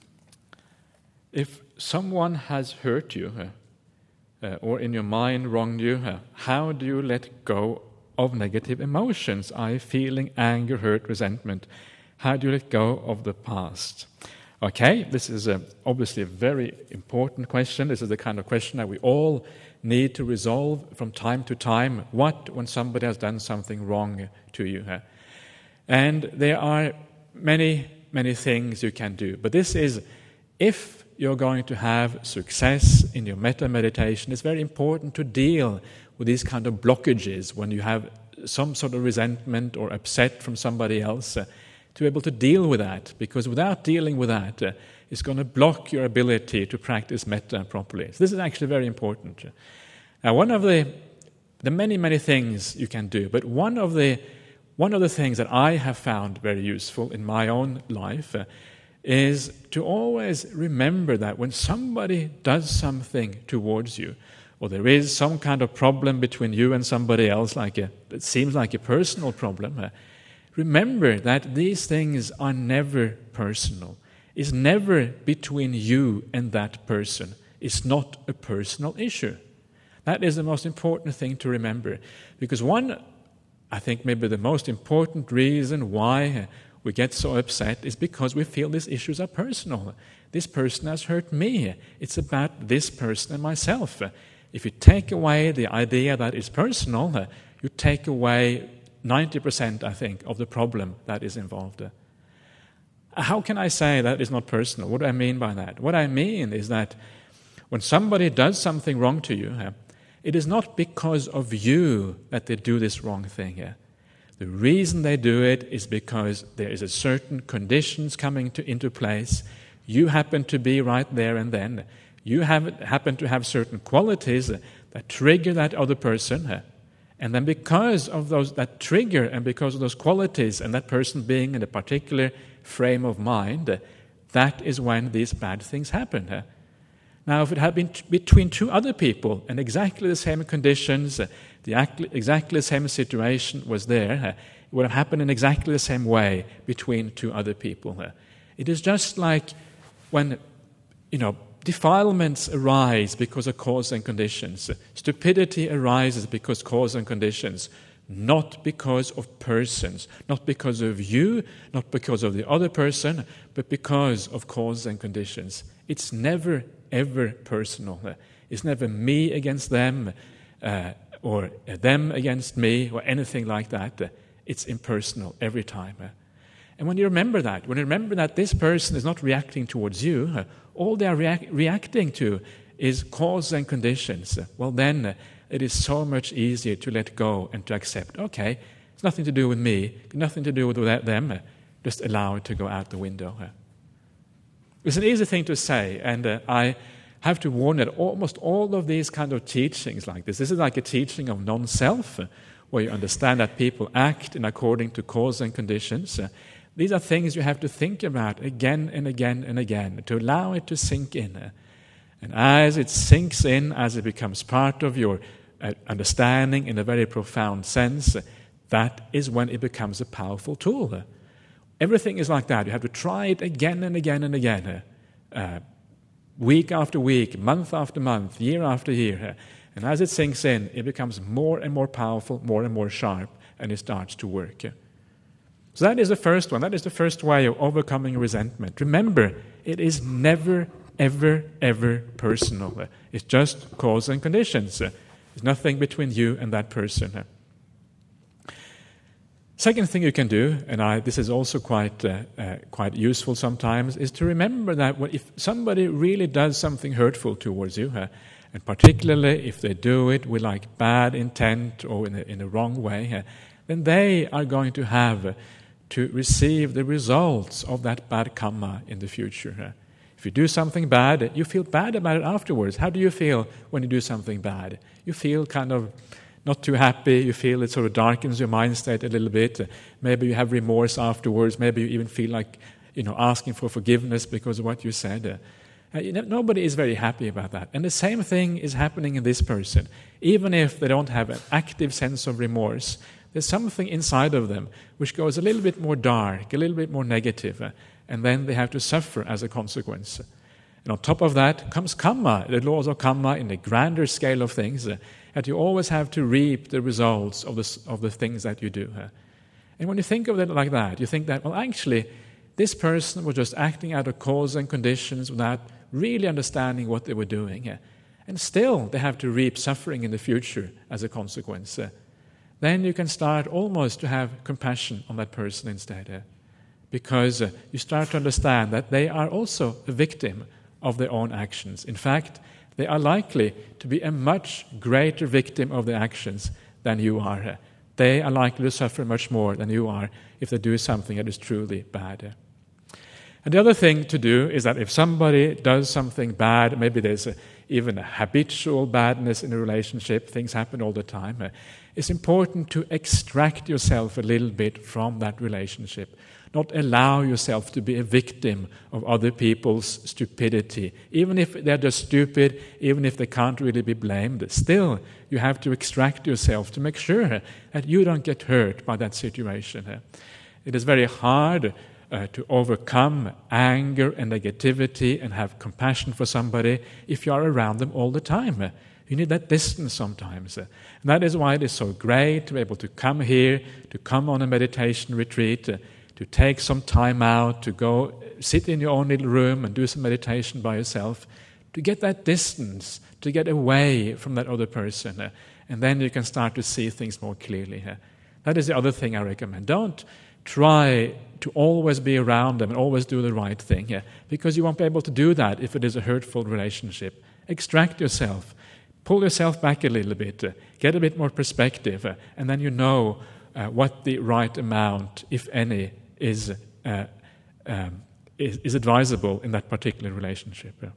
if someone has hurt you uh, uh, or in your mind wronged you, uh, how do you let go of negative emotions, that is feeling anger, hurt, resentment? How do you let go of the past? Okay, this is a, obviously a very important question. This is the kind of question that we all need to resolve from time to time. What when somebody has done something wrong to you? Uh? And there are many... many things you can do. But this is, if you're going to have success in your metta meditation, it's very important to deal with these kind of blockages when you have some sort of resentment or upset from somebody else, uh, to be able to deal with that, because without dealing with that, uh, it's going to block your ability to practice metta properly. So this is actually very important. Now, one of the, the many, many things you can do, but one of the One of the things that I have found very useful in my own life uh, is to always remember that when somebody does something towards you, or there is some kind of problem between you and somebody else, like a, it seems like a personal problem, uh, remember that these things are never personal. It's never between you and that person. It's not a personal issue. That is the most important thing to remember, because one... I think maybe the most important reason why we get so upset is because we feel these issues are personal. This person has hurt me. It's about this person and myself. If you take away the idea that it's personal, you take away ninety percent, I think, of the problem that is involved. How can I say that is not personal? What do I mean by that? What I mean is that when somebody does something wrong to you, it is not because of you that they do this wrong thing here. The reason they do it is because there is a certain conditions coming to, into place. You happen to be right there and then. You have, happen to have certain qualities that trigger that other person. And then because of those that trigger and because of those qualities and that person being in a particular frame of mind, that is when these bad things happen. Now, if it had been t- between two other people and exactly the same conditions, uh, the act- exactly the same situation was there, uh, it would have happened in exactly the same way between two other people. Uh, it is just like when, you know, defilements arise because of cause and conditions. Uh, stupidity arises because cause and conditions, not because of persons, not because of you, not because of the other person, but because of cause and conditions. It's never ever personal. It's never me against them, uh, or them against me, or anything like that. It's impersonal every time. And when you remember that, when you remember that this person is not reacting towards you, all they are reac- reacting to is cause and conditions, well then it is so much easier to let go and to accept, okay, it's nothing to do with me, nothing to do with them, just allow it to go out the window. It's an easy thing to say, and uh, I have to warn that almost all of these kind of teachings like this, this is like a teaching of non-self, uh, where you understand that people act in according to cause and conditions. Uh, These are things you have to think about again and again and again to allow it to sink in. And as it sinks in, as it becomes part of your uh, understanding in a very profound sense, that is when it becomes a powerful tool. Everything is like that. You have to try it again and again and again, uh, week after week, month after month, year after year. And as it sinks in, it becomes more and more powerful, more and more sharp, and it starts to work. So that is the first one. That is the first way of overcoming resentment. Remember, it is never, ever, ever personal. It's just cause and conditions. There's nothing between you and that person. Second thing you can do, and I, this is also quite uh, uh, quite useful sometimes, is to remember that when, if somebody really does something hurtful towards you, uh, and particularly if they do it with like bad intent or in a, in a wrong way, uh, then they are going to have uh, to receive the results of that bad karma in the future. Uh, if you do something bad, you feel bad about it afterwards. How do you feel when you do something bad? You feel kind of not too happy, you feel it sort of darkens your mind state a little bit. Maybe you have remorse afterwards. Maybe you even feel like, you know, asking for forgiveness because of what you said. Uh, you know, nobody is very happy about that. And the same thing is happening in this person. Even if they don't have an active sense of remorse, there's something inside of them which goes a little bit more dark, a little bit more negative, uh, and then they have to suffer as a consequence. And on top of that comes karma, the laws of karma in the grander scale of things, uh, that you always have to reap the results of the, of the things that you do. Uh. And when you think of it like that, you think that, well, actually, this person was just acting out of cause and conditions without really understanding what they were doing. Uh. And still, they have to reap suffering in the future as a consequence. Uh. Then you can start almost to have compassion on that person instead. Uh. Because uh, you start to understand that they are also a victim of their own actions. In fact, they are likely to be a much greater victim of their actions than you are. They are likely to suffer much more than you are if they do something that is truly bad. And the other thing to do is that if somebody does something bad, maybe there's a, even a habitual badness in a relationship, things happen all the time, it's important to extract yourself a little bit from that relationship. Not allow yourself to be a victim of other people's stupidity. Even if they're just stupid, even if they can't really be blamed, still you have to extract yourself to make sure that you don't get hurt by that situation. It is very hard uh, to overcome anger and negativity and have compassion for somebody if you are around them all the time. You need that distance sometimes. And that is why it is so great to be able to come here, to come on a meditation retreat, to take some time out, to go sit in your own little room and do some meditation by yourself, to get that distance, to get away from that other person. And then you can start to see things more clearly. That is the other thing I recommend. Don't try to always be around them and always do the right thing, because you won't be able to do that if it is a hurtful relationship. Extract yourself. Pull yourself back a little bit. Get a bit more perspective. And then you know uh, what the right amount, if any, is uh, um, is, is advisable in that particular relationship. Yeah.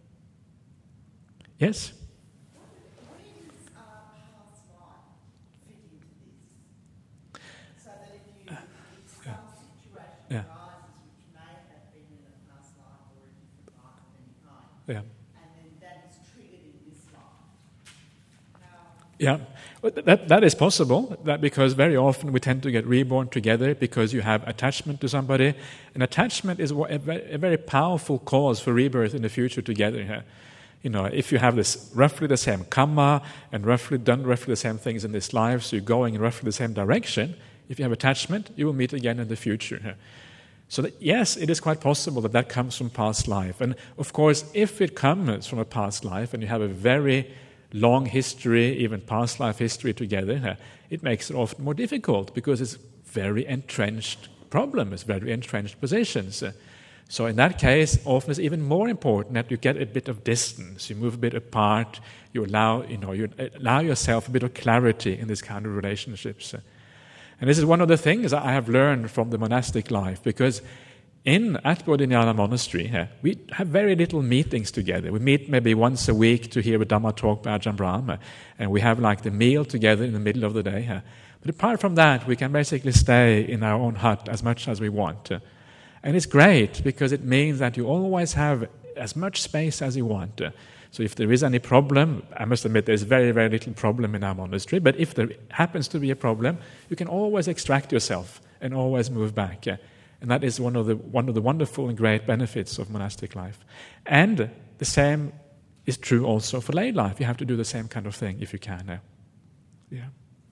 Yes? Where does uh, past life fit into this? So that if you, if some situation Yeah. arises which may have been in a past life or a different life of any kind, Yeah. and then that is triggered in this life, how... Yeah, well, that, that is possible, that because very often we tend to get reborn together because you have attachment to somebody. And attachment is a very, a very powerful cause for rebirth in the future together. Yeah? You know, if you have this roughly the same karma and roughly done roughly the same things in this life, so you're going in roughly the same direction, if you have attachment, you will meet again in the future. Yeah? So that, yes, it is quite possible that that comes from past life. And of course, if it comes from a past life and you have a very long history, even past life history together, uh, it makes it often more difficult because it's very entrenched problem, it's very entrenched positions. Uh, so in that case, often it's even more important that you get a bit of distance, you move a bit apart, you allow, you know, you allow yourself a bit of clarity in this kind of relationships. Uh, and this is one of the things I have learned from the monastic life, because in at Bodhinyana Monastery, uh, we have very little meetings together. We meet maybe once a week to hear a Dhamma talk by Ajahn Brahm, and we have like the meal together in the middle of the day. Uh. But apart from that, we can basically stay in our own hut as much as we want. Uh. And it's great because it means that you always have as much space as you want. So if there is any problem, I must admit there's very, very little problem in our monastery, but if there happens to be a problem, you can always extract yourself and always move back. And that is one of the one of the wonderful and great benefits of monastic life. And the same is true also for lay life. You have to do the same kind of thing if you can. Yeah.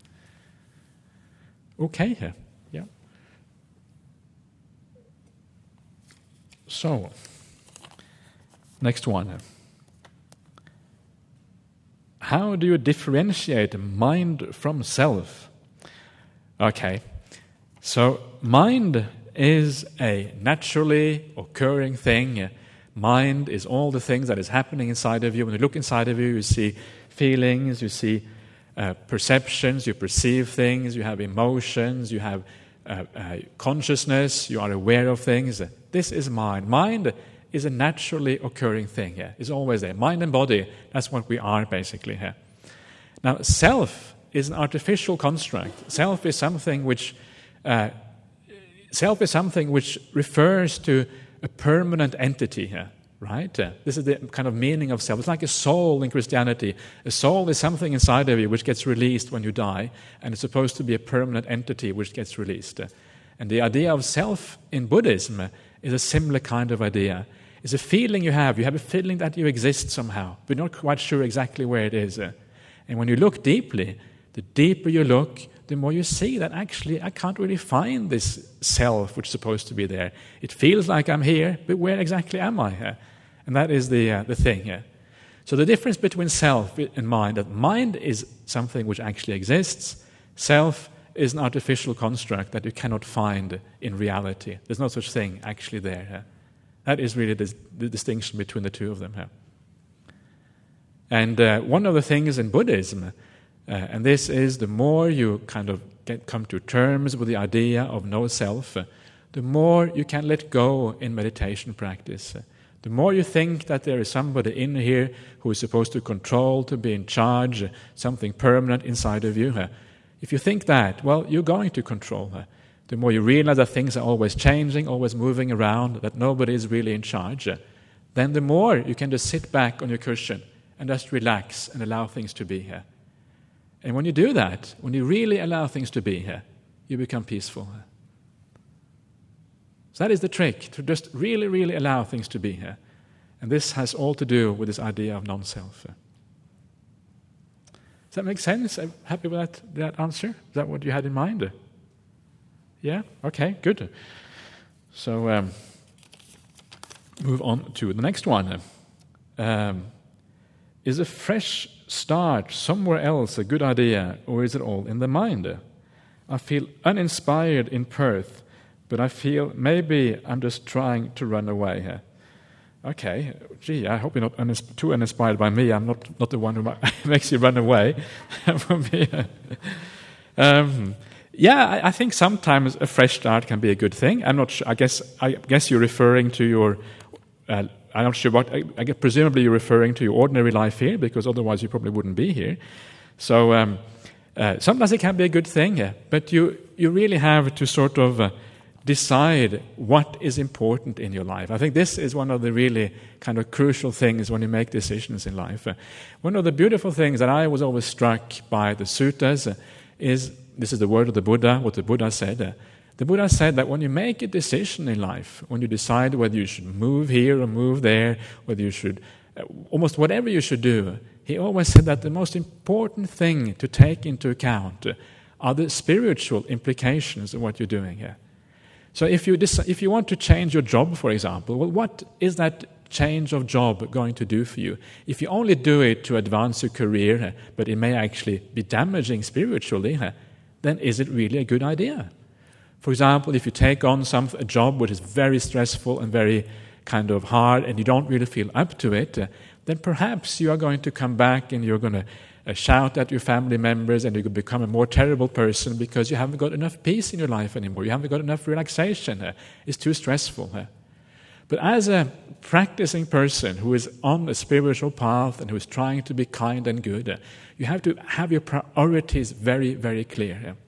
Okay, yeah. yeah. So, next one. How do you differentiate mind from self? Okay, so mind is a naturally occurring thing. Mind is all the things that is happening inside of you. When you look inside of you, you see feelings, you see uh, perceptions, you perceive things, you have emotions, you have uh, uh, consciousness, you are aware of things. This is mind. Mind is a naturally occurring thing here. It's always there. Mind and body, that's what we are basically here. Now, self is an artificial construct. Self is something which uh, self is something which refers to a permanent entity here, right? Uh, this is the kind of meaning of self. It's like a soul in Christianity. A soul is something inside of you which gets released when you die, and it's supposed to be a permanent entity which gets released. Uh, and the idea of self in Buddhism uh, is a similar kind of idea. It's a feeling you have. You have a feeling that you exist somehow, but you're not quite sure exactly where it is. Uh, and when you look deeply, the deeper you look, the more you see that actually I can't really find this self which is supposed to be there. It feels like I'm here, but where exactly am I here? And that is the uh, the thing here. So the difference between self and mind, that mind is something which actually exists. Self is an artificial construct that you cannot find in reality. There's no such thing actually there. Huh? That is really the, the distinction between the two of them. Huh? And uh, one of the things in Buddhism, uh, and this is the more you kind of get come to terms with the idea of no self, uh, the more you can let go in meditation practice. Uh, the more you think that there is somebody in here who is supposed to control, to be in charge, uh, something permanent inside of you. Uh, if you think that, well, you're going to control her. Uh, the more you realize that things are always changing, always moving around, that nobody is really in charge, uh, then the more you can just sit back on your cushion and just relax and allow things to be here. And when you do that, when you really allow things to be here, you become peaceful. So that is the trick, to just really, really allow things to be here. And this has all to do with this idea of non-self. Does that make sense? I'm happy with that, that answer? Is that what you had in mind? Yeah? Okay, good. So, um, move on to the next one. Um, is a fresh start somewhere else a good idea, or is it all in the mind? I feel uninspired in Perth, but I feel maybe I'm just trying to run away here. Okay, gee, I hope you're not uninsp- too uninspired by me. I'm not, not the one who makes you run away. um, yeah, I, I think sometimes a fresh start can be a good thing. I'm not sure. I guess I guess you're referring to your. Uh, I'm not sure what. I, I guess presumably you're referring to your ordinary life here, because otherwise you probably wouldn't be here. So um, uh, sometimes it can be a good thing, yeah, but you you really have to sort of. Uh, decide what is important in your life. I think this is one of the really kind of crucial things when you make decisions in life. Uh, one of the beautiful things that I was always struck by the suttas uh, is, this is the word of the Buddha, what the Buddha said. Uh, the Buddha said that when you make a decision in life, when you decide whether you should move here or move there, whether you should, uh, almost whatever you should do, he always said that the most important thing to take into account uh, are the spiritual implications of what you're doing here. So if you decide, if you want to change your job, for example, well, what is that change of job going to do for you? If you only do it to advance your career, but it may actually be damaging spiritually, then is it really a good idea? For example, if you take on some a job which is very stressful and very kind of hard, and you don't really feel up to it, then perhaps you are going to come back and you're going to Uh, shout at your family members, and you could become a more terrible person because you haven't got enough peace in your life anymore. You haven't got enough relaxation. Uh, it's too stressful. Uh. But as a practicing person who is on a spiritual path and who is trying to be kind and good, uh, you have to have your priorities very, very clear. Uh.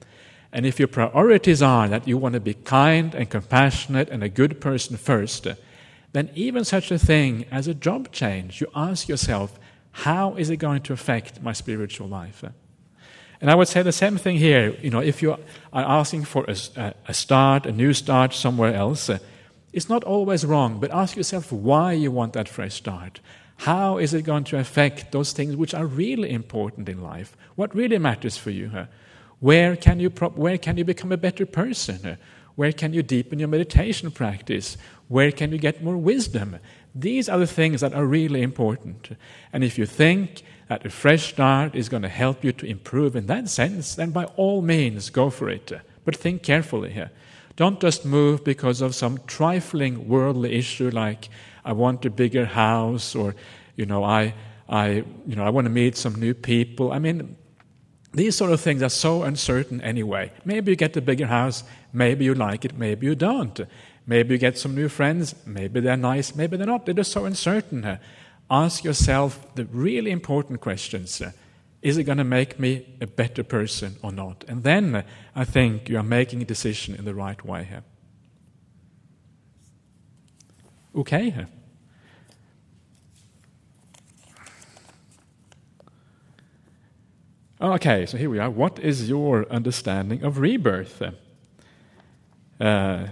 And if your priorities are that you want to be kind and compassionate and a good person first, then even such a thing as a job change, you ask yourself, how is it going to affect my spiritual life? And I would say the same thing here. You know, if you are asking for a, a start, a new start somewhere else, it's not always wrong, but ask yourself why you want that fresh start. How is it going to affect those things which are really important in life? What really matters for you? Huh? Where can you pro- where can you become a better person? Huh? Where can you deepen your meditation practice? Where can you get more wisdom? These are the things that are really important. And if you think that a fresh start is going to help you to improve in that sense, then by all means go for it. But think carefully here. Don't just move because of some trifling worldly issue like I want a bigger house, or you know I I you know I want to meet some new people. I mean, these sort of things are so uncertain anyway. Maybe you get a bigger house, maybe you like it, maybe you don't. Maybe you get some new friends, maybe they're nice, maybe they're not. They're just so uncertain. Ask yourself the really important questions. Is it going to make me a better person or not? And then I think you are making a decision in the right way here. Okay. Okay, so here we are. What is your understanding of rebirth? Uh,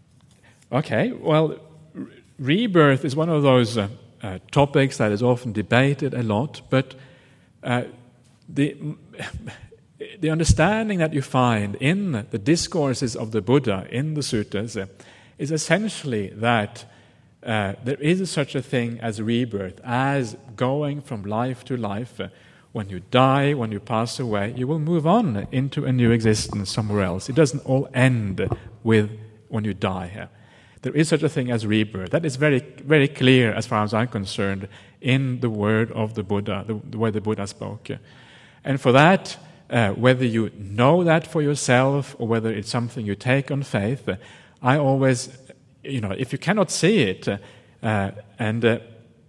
okay, well, re- rebirth is one of those uh, uh, topics that is often debated a lot, but uh, the the understanding that you find in the discourses of the Buddha, in the suttas, uh, is essentially that uh, there is such a thing as rebirth, as going from life to life. Uh, when you die, when you pass away, you will move on into a new existence somewhere else. It doesn't all end with when you die. Uh, there is such a thing as rebirth. That is very, very clear, as far as I'm concerned, in the word of the Buddha, the, the way the Buddha spoke. Uh, and for that, uh, whether you know that for yourself or whether it's something you take on faith, uh, I always, you know, if you cannot see it, uh, uh, and uh,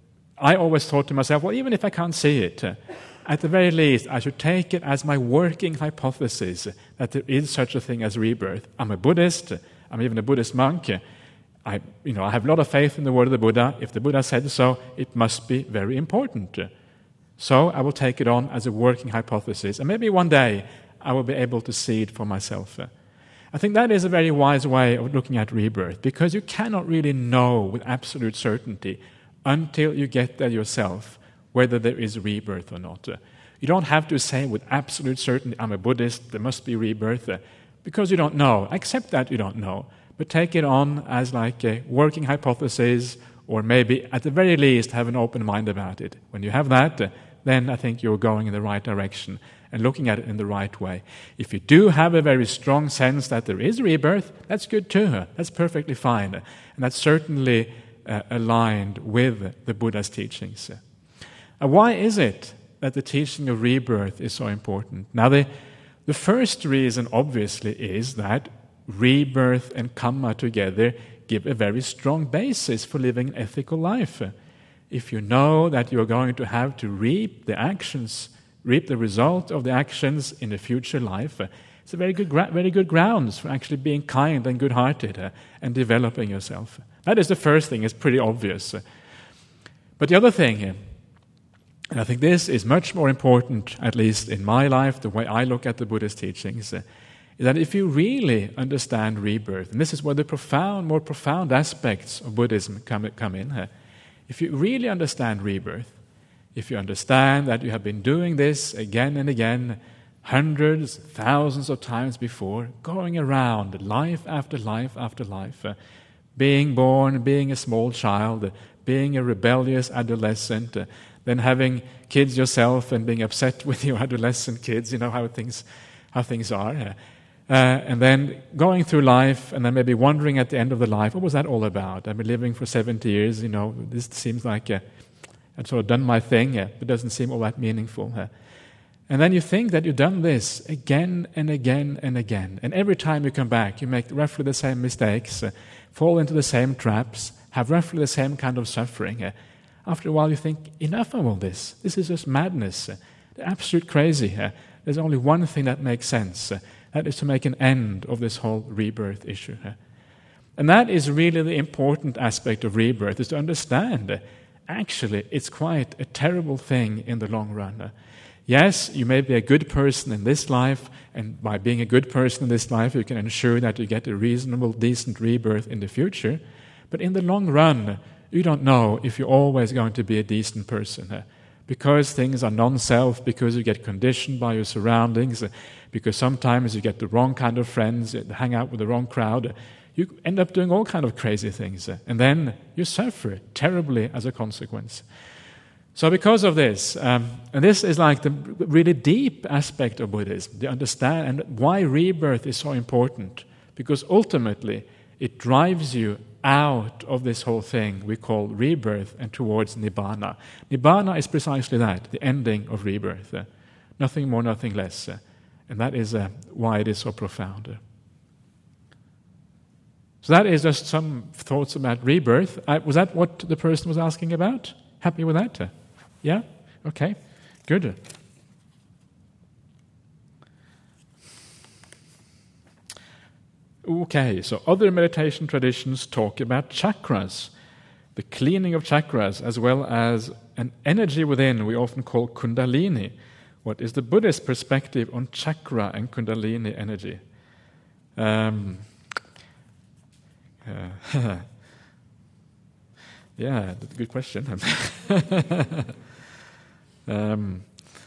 I always thought to myself, well, even if I can't see it, uh, at the very least, I should take it as my working hypothesis that there is such a thing as rebirth. I'm a Buddhist. I'm even a Buddhist monk. I, you know, I have a lot of faith in the word of the Buddha. If the Buddha said so, it must be very important. So I will take it on as a working hypothesis. And maybe one day I will be able to see it for myself. I think that is a very wise way of looking at rebirth, because you cannot really know with absolute certainty until you get there yourself whether there is rebirth or not. You don't have to say with absolute certainty, I'm a Buddhist, there must be rebirth, because you don't know. Accept that you don't know, but take it on as like a working hypothesis, or maybe at the very least have an open mind about it. When you have that, then I think you're going in the right direction and looking at it in the right way. If you do have a very strong sense that there is rebirth, that's good too. That's perfectly fine. And that's certainly uh, aligned with the Buddha's teachings. Uh, why is it that the teaching of rebirth is so important? Now, the, the first reason, obviously, is that rebirth and karma together give a very strong basis for living an ethical life. If you know that you're going to have to reap the actions, reap the result of the actions in a future life, it's a very good, very good grounds for actually being kind and good-hearted uh, and developing yourself. That is the first thing. It's pretty obvious. But the other thing, and I think this is much more important, at least in my life, the way I look at the Buddhist teachings, uh, is that if you really understand rebirth, and this is where the profound, more profound aspects of Buddhism come, come in, uh, if you really understand rebirth, if you understand that you have been doing this again and again, hundreds, thousands of times before, going around life after life after life, uh, being born, being a small child, uh, being a rebellious adolescent, uh, then having kids yourself and being upset with your adolescent kids, you know how things, how things are. Uh, Uh, and then going through life, and then maybe wondering at the end of the life, what was that all about? I've been living for seventy years, you know, this seems like uh, I've sort of done my thing, uh, but it doesn't seem all that meaningful. Uh. And then you think that you've done this again and again and again. And every time you come back, you make roughly the same mistakes, uh, fall into the same traps, have roughly the same kind of suffering. Uh. After a while you think, enough of all this. This is just madness. Uh, absolute crazy. Uh. There's only one thing that makes sense. Uh, That is to make an end of this whole rebirth issue. And that is really the important aspect of rebirth, is to understand actually it's quite a terrible thing in the long run. Yes, you may be a good person in this life, and by being a good person in this life you can ensure that you get a reasonable, decent rebirth in the future. But in the long run, you don't know if you're always going to be a decent person. Because things are non-self, because you get conditioned by your surroundings, because sometimes you get the wrong kind of friends, hang out with the wrong crowd, you end up doing all kind of crazy things. And then you suffer terribly as a consequence. So because of this, um, and this is like the really deep aspect of Buddhism, the understand and why rebirth is so important, because ultimately it drives you out of this whole thing we call rebirth and towards Nibbana. Nibbana is precisely that, the ending of rebirth. Uh, nothing more, nothing less. Uh, and that is uh, why it is so profound. Uh, so that is just some thoughts about rebirth. Uh, was that what the person was asking about? Happy with that? Uh, yeah? Okay. Good. Okay, so other meditation traditions talk about chakras, the cleaning of chakras, as well as an energy within we often call kundalini. What is the Buddhist perspective on chakra and kundalini energy? Um, uh, yeah, that's a good question. um,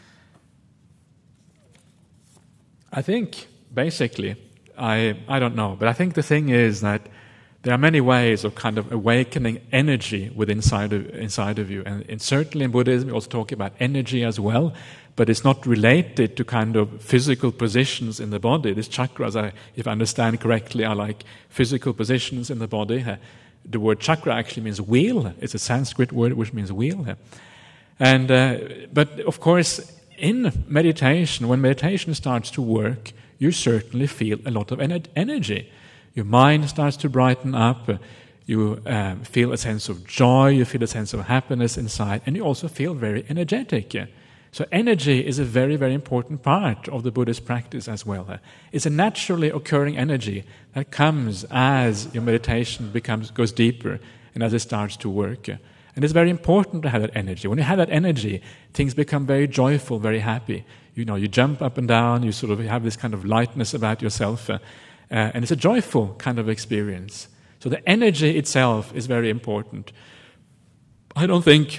I think, basically, I, I don't know, but I think the thing is that there are many ways of kind of awakening energy within inside of, inside of you. And, and certainly in Buddhism, we also talk about energy as well, but it's not related to kind of physical positions in the body. These chakras, I, if I understand correctly, are like physical positions in the body. Uh, the word chakra actually means wheel. It's a Sanskrit word which means wheel. Uh, and uh, But of course, in meditation, when meditation starts to work, you certainly feel a lot of energy. Your mind starts to brighten up, you um, feel a sense of joy, you feel a sense of happiness inside, and you also feel very energetic. So energy is a very, very important part of the Buddhist practice as well. It's a naturally occurring energy that comes as your meditation becomes goes deeper and as it starts to work. And it's very important to have that energy. When you have that energy, things become very joyful, very happy. You know, you jump up and down, you sort of have this kind of lightness about yourself, uh, uh, and it's a joyful kind of experience. So the energy itself is very important. I don't think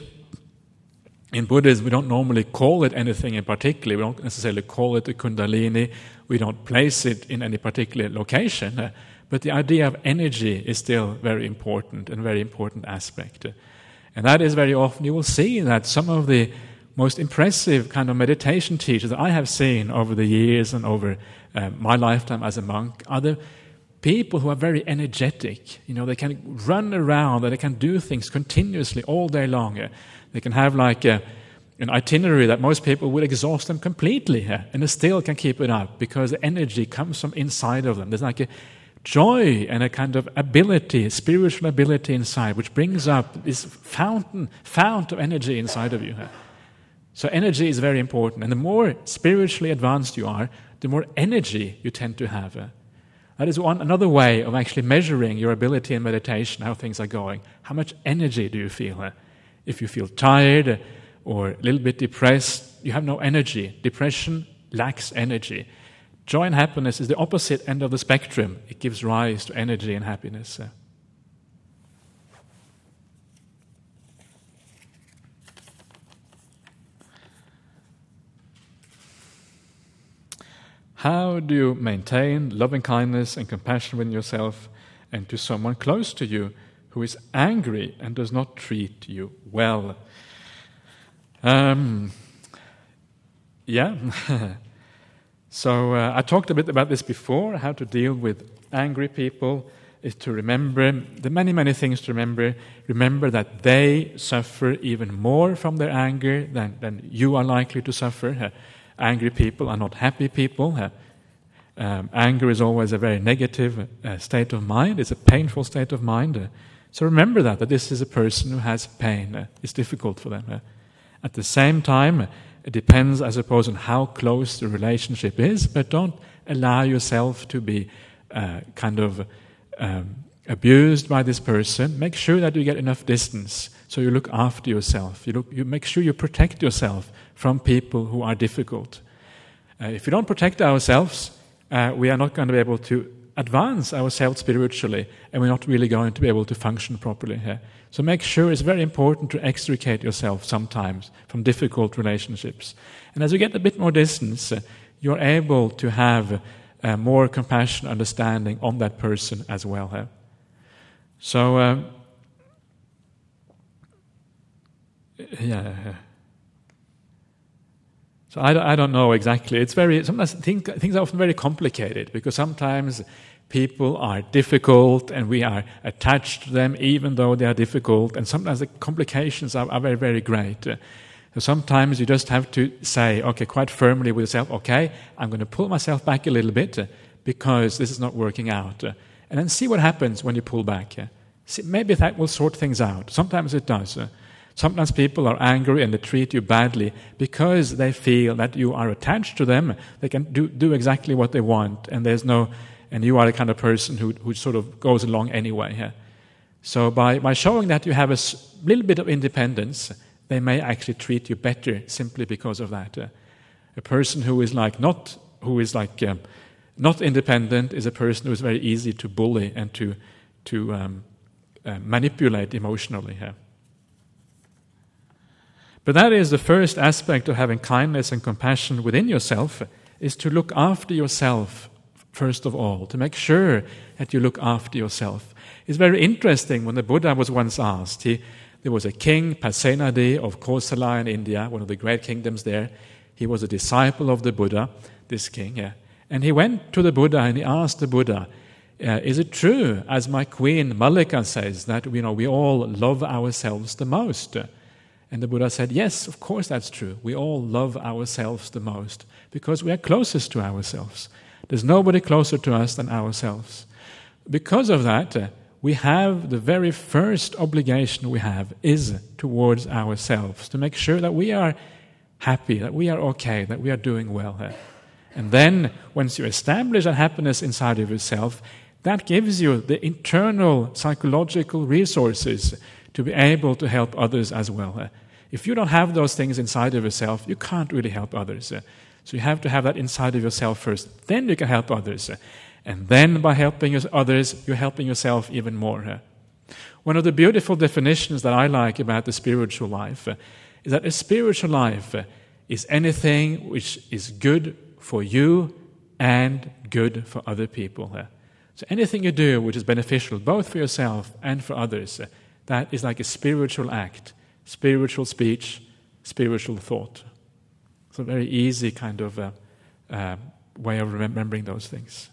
in Buddhism we don't normally call it anything in particular. We don't necessarily call it a kundalini. We don't place it in any particular location. Uh, but the idea of energy is still very important and a very important aspect. Uh, and that is very often you will see that some of the most impressive kind of meditation teachers that I have seen over the years and over uh, my lifetime as a monk are the people who are very energetic. You know, they can run around and they can do things continuously all day long. Uh, they can have like a, an itinerary that most people would exhaust them completely, uh, and they still can keep it up because the energy comes from inside of them. There's like a joy and a kind of ability, spiritual ability inside, which brings up this fountain, fount of energy inside of you. Uh. So energy is very important, and the more spiritually advanced you are, the more energy you tend to have. That is one another way of actually measuring your ability in meditation, how things are going. How much energy do you feel? If you feel tired or a little bit depressed, you have no energy. Depression lacks energy. Joy and happiness is the opposite end of the spectrum. It gives rise to energy and happiness. How do you maintain loving kindness and compassion within yourself and to someone close to you who is angry and does not treat you well? Um, yeah. so uh, I talked a bit about this before, how to deal with angry people is to remember the many, many things to remember. Remember that they suffer even more from their anger than, than you are likely to suffer. Uh, Angry people are not happy people. Uh, um, anger is always a very negative uh, state of mind. It's a painful state of mind. Uh, so remember that, that this is a person who has pain. Uh, it's difficult for them. Uh, at the same time, it depends, I suppose, on how close the relationship is, but don't allow yourself to be uh, kind of um, abused by this person. Make sure that you get enough distance so you look after yourself. You, look, you make sure you protect yourself from people who are difficult. Uh, if we don't protect ourselves, uh, we are not going to be able to advance ourselves spiritually, and we're not really going to be able to function properly here. So make sure it's very important to extricate yourself sometimes from difficult relationships. And as you get a bit more distance, uh, you're able to have uh, more compassion, understanding on that person as well here. So, um, yeah. So I don't, I don't know exactly. It's very sometimes things, things are often very complicated because sometimes people are difficult and we are attached to them even though they are difficult, and sometimes the complications are, are very, very great. Uh, so sometimes you just have to say, okay, quite firmly with yourself, okay, I'm going to pull myself back a little bit uh, because this is not working out. Uh, and then see what happens when you pull back. Uh, see, maybe that will sort things out. Sometimes it does. Uh, Sometimes people are angry and they treat you badly because they feel that you are attached to them. They can do, do exactly what they want, and there's no, and you are the kind of person who, who sort of goes along anyway. Yeah? So by, by showing that you have a s- little bit of independence, they may actually treat you better simply because of that. Uh, a person who is like not who is like um, not independent is a person who is very easy to bully and to to um, uh, manipulate emotionally. Yeah? But that is the first aspect of having kindness and compassion within yourself, is to look after yourself first of all, to make sure that you look after yourself. It's very interesting when the Buddha was once asked. He, there was a king, Pasenadi of Kosala in India, one of the great kingdoms there. He was a disciple of the Buddha, this king. Yeah. And he went to the Buddha and he asked the Buddha, uh, is it true, as my queen Mallika says, that you know, we all love ourselves the most? And the Buddha said, yes, of course that's true. We all love ourselves the most because we are closest to ourselves. There's nobody closer to us than ourselves. Because of that, uh, we have the very first obligation we have is towards ourselves, to make sure that we are happy, that we are okay, that we are doing well. Uh. And then, once you establish that happiness inside of yourself, that gives you the internal psychological resources to be able to help others as well. If you don't have those things inside of yourself, you can't really help others. So you have to have that inside of yourself first. Then you can help others. And then by helping others, you're helping yourself even more. One of the beautiful definitions that I like about the spiritual life is that a spiritual life is anything which is good for you and good for other people. So anything you do which is beneficial both for yourself and for others, that is like a spiritual act, spiritual speech, spiritual thought. It's a very easy kind of uh, uh, way of remembering those things.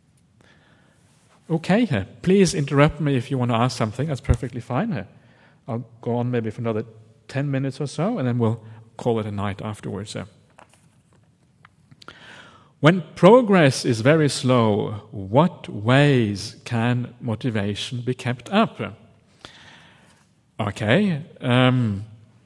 Okay, uh, please interrupt me if you want to ask something. That's perfectly fine. Uh, I'll go on maybe for another ten minutes or so, and then we'll call it a night afterwards. Uh. When progress is very slow, what ways can motivation be kept up? Okay. Um,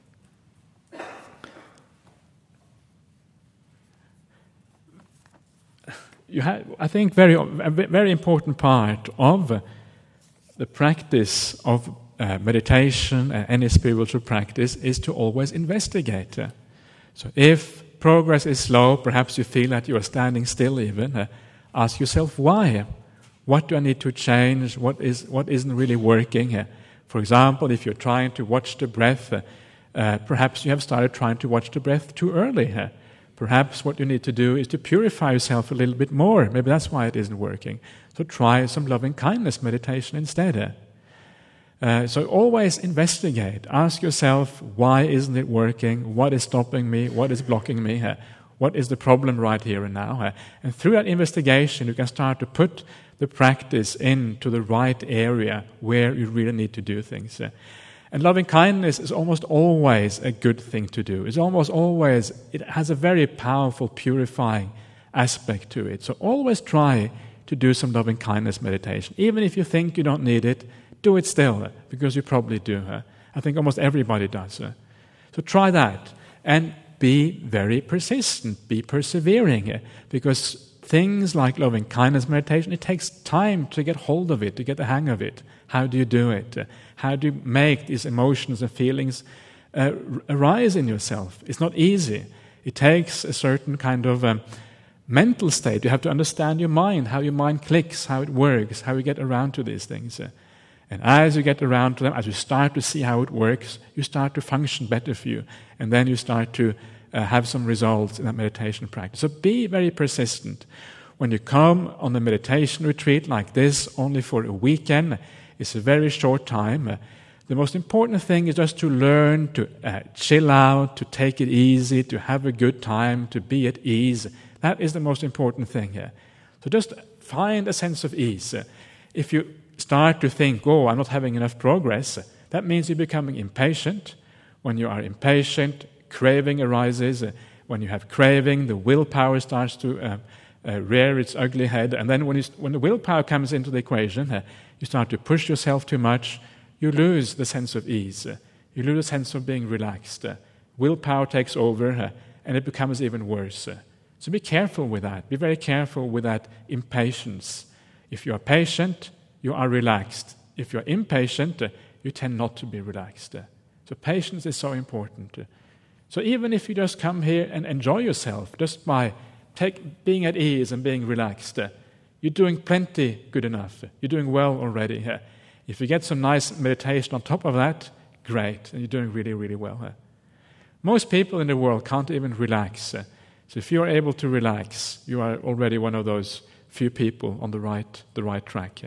you have, I think, very a very important part of the practice of uh, meditation and any spiritual practice is to always investigate. So, if progress is slow, perhaps you feel that you are standing still. Even uh, ask yourself why. What do I need to change? What is what isn't really working? Uh, For example, if you're trying to watch the breath, uh, uh, perhaps you have started trying to watch the breath too early. Uh, perhaps what you need to do is to purify yourself a little bit more. Maybe that's why it isn't working. So try some loving-kindness meditation instead. Uh, so always investigate. Ask yourself, why isn't it working? What is stopping me? What is blocking me? Uh, what is the problem right here and now? Uh, and through that investigation, you can start to put the practice into the right area where you really need to do things. And loving kindness is almost always a good thing to do. It's almost always, it has a very powerful, purifying aspect to it. So always try to do some loving kindness meditation. Even if you think you don't need it, do it still, because you probably do. I think almost everybody does. So try that. And be very persistent, be persevering, because things like loving kindness meditation, it takes time to get hold of it, to get the hang of it. How do you do it? How do you make these emotions and feelings uh, arise in yourself? It's not easy. It takes a certain kind of um, mental state. You have to understand your mind, how your mind clicks, how it works, how you get around to these things. And as you get around to them, as you start to see how it works, you start to function better for you. And then you start to uh, have some results in that meditation practice. So be very persistent. When you come on a meditation retreat like this, only for a weekend, it's a very short time. Uh, the most important thing is just to learn to uh, chill out, to take it easy, to have a good time, to be at ease. That is the most important thing here. So just find a sense of ease. Uh, if you start to think, oh, I'm not having enough progress, uh, that means you're becoming impatient. When you are impatient, craving arises. Uh, when you have craving, the willpower starts to uh, uh, rear its ugly head. And then when, you, when the willpower comes into the equation, uh, you start to push yourself too much, you lose the sense of ease. Uh, you lose the sense of being relaxed. Uh, willpower takes over, uh, and it becomes even worse. Uh, so be careful with that. Be very careful with that impatience. If you are patient, you are relaxed. If you're impatient, uh, you tend not to be relaxed. Uh, so patience is so important. Uh, so even if you just come here and enjoy yourself, just by take, being at ease and being relaxed, uh, you're doing plenty good enough. You're doing well already. Uh, if you get some nice meditation on top of that, great, and you're doing really, really well. Uh, most people in the world can't even relax. Uh, so if you're able to relax, you are already one of those few people on the right, the right track. Yeah.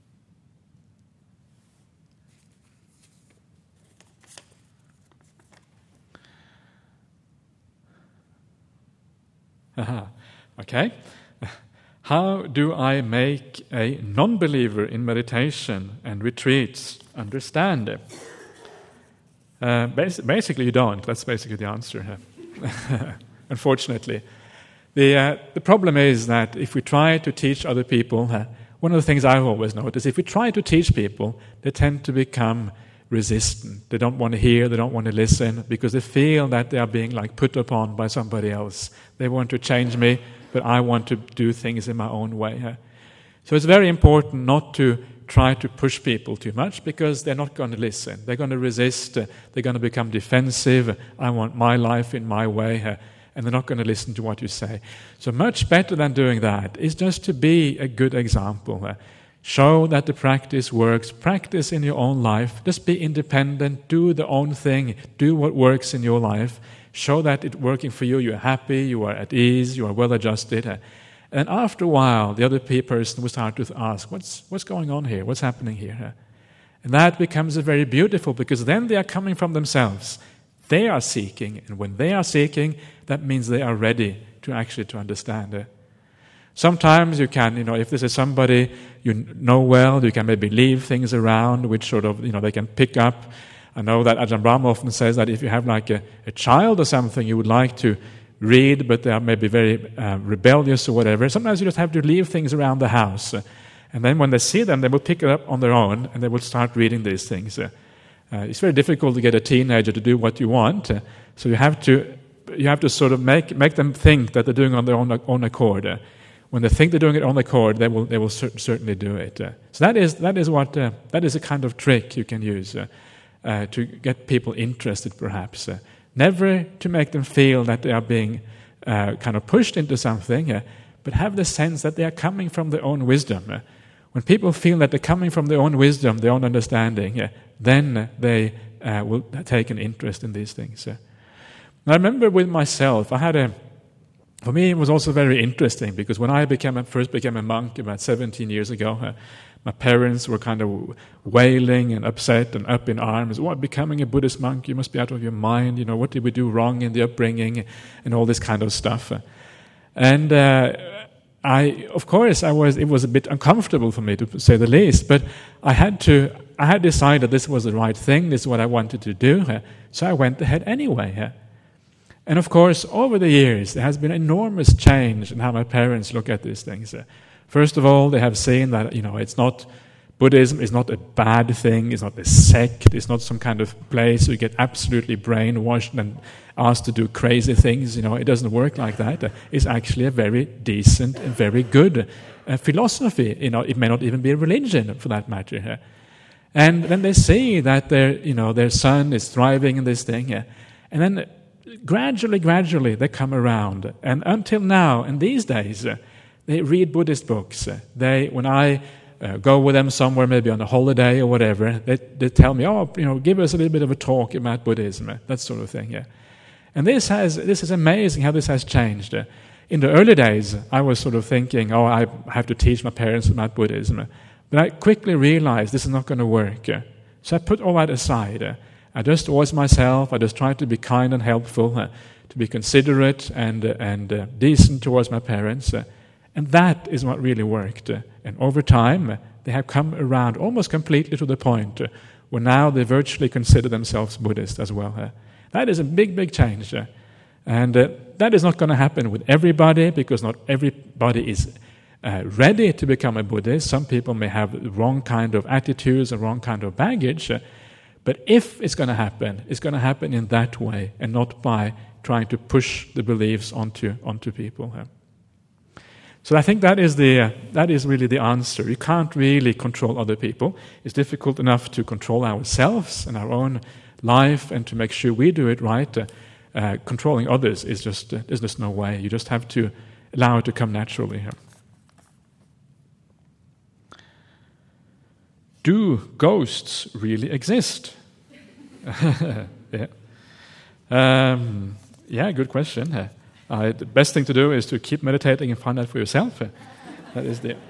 Aha. Okay. How do I make a non-believer in meditation and retreats understand it? Uh, bas- basically, you don't. That's basically the answer. Unfortunately. The, uh, the problem is that if we try to teach other people, uh, one of the things I've always noticed, if we try to teach people, they tend to become resistant. They don't want to hear, they don't want to listen, because they feel that they are being like put upon by somebody else. They want to change me, but I want to do things in my own way. So it's very important not to try to push people too much, because they're not going to listen. They're going to resist. They're going to become defensive. I want my life in my way, and they're not going to listen to what you say. So much better than doing that is just to be a good example. Show that the practice works. Practice in your own life. Just be independent. Do the own thing. Do what works in your life. Show that it's working for you. You're happy. You are at ease. You are well adjusted. And after a while, the other person will start to ask, what's, what's going on here? What's happening here? And that becomes very beautiful, because then they are coming from themselves. They are seeking. And when they are seeking, that means they are ready to actually to understand it. Sometimes you can, you know, if this is somebody you know well, you can maybe leave things around which sort of, you know, they can pick up. I know that Ajahn Brahm often says that if you have like a, a child or something you would like to read, but they are maybe very uh, rebellious or whatever, sometimes you just have to leave things around the house. Uh, and then when they see them, they will pick it up on their own and they will start reading these things. Uh, uh, it's very difficult to get a teenager to do what you want, uh, so you have to you have to sort of make make them think that they're doing it on their own, own accord. Uh, When they think they're doing it on their accord, they will they will cer- certainly do it. Uh, so that is that is what uh, that is a kind of trick you can use uh, uh, to get people interested, perhaps. Uh, never to make them feel that they are being uh, kind of pushed into something, uh, but have the sense that they are coming from their own wisdom. Uh, when people feel that they're coming from their own wisdom, their own understanding, uh, then they uh, will take an interest in these things. Uh. I remember with myself, I had a For me, it was also very interesting, because when I became a, first became a monk about seventeen years ago, uh, my parents were kind of wailing and upset and up in arms. What, becoming a Buddhist monk? You must be out of your mind. You know, what did we do wrong in the upbringing, and all this kind of stuff. And uh, I, of course, I was. It was a bit uncomfortable for me, to say the least. But I had to. I had decided this was the right thing. This is what I wanted to do. Uh, so I went ahead anyway. Uh, And of course, over the years, there has been enormous change in how my parents look at these things. Uh, first of all, they have seen that, you know, it's not Buddhism is not a bad thing, it's not a sect, it's not some kind of place where you get absolutely brainwashed and asked to do crazy things. You know, it doesn't work like that. It's actually a very decent and very good uh, philosophy. You know, it may not even be a religion for that matter. And then they see that their, you know, their son is thriving in this thing, and then gradually, gradually they come around. And until now, in these days, they read Buddhist books. They, when I Uh, go with them somewhere, maybe on a holiday or whatever, they, they tell me, oh, you know, give us a little bit of a talk about Buddhism, that sort of thing, yeah. And this has, this is amazing how this has changed. Uh, in the early days, I was sort of thinking, oh, I have to teach my parents about Buddhism. But I quickly realized this is not going to work. Uh, so I put all that aside. Uh, I just was myself, I just tried to be kind and helpful, uh, to be considerate and, uh, and uh, decent towards my parents. Uh, And that is what really worked. And over time, they have come around almost completely to the point where now they virtually consider themselves Buddhist as well. That is a big, big change. And uh, that is not going to happen with everybody, because not everybody is uh, ready to become a Buddhist. Some people may have the wrong kind of attitudes and wrong kind of baggage. But if it's going to happen, it's going to happen in that way and not by trying to push the beliefs onto, onto people. So I think that is the uh, that is really the answer. You can't really control other people. It's difficult enough to control ourselves and our own life and to make sure we do it right. Uh, uh, controlling others is just uh, there's just no way. You just have to allow it to come naturally. Yeah. Do ghosts really exist? yeah. Um, yeah, good question. Uh, Uh, the best thing to do is to keep meditating and find out for yourself. Uh, that is the.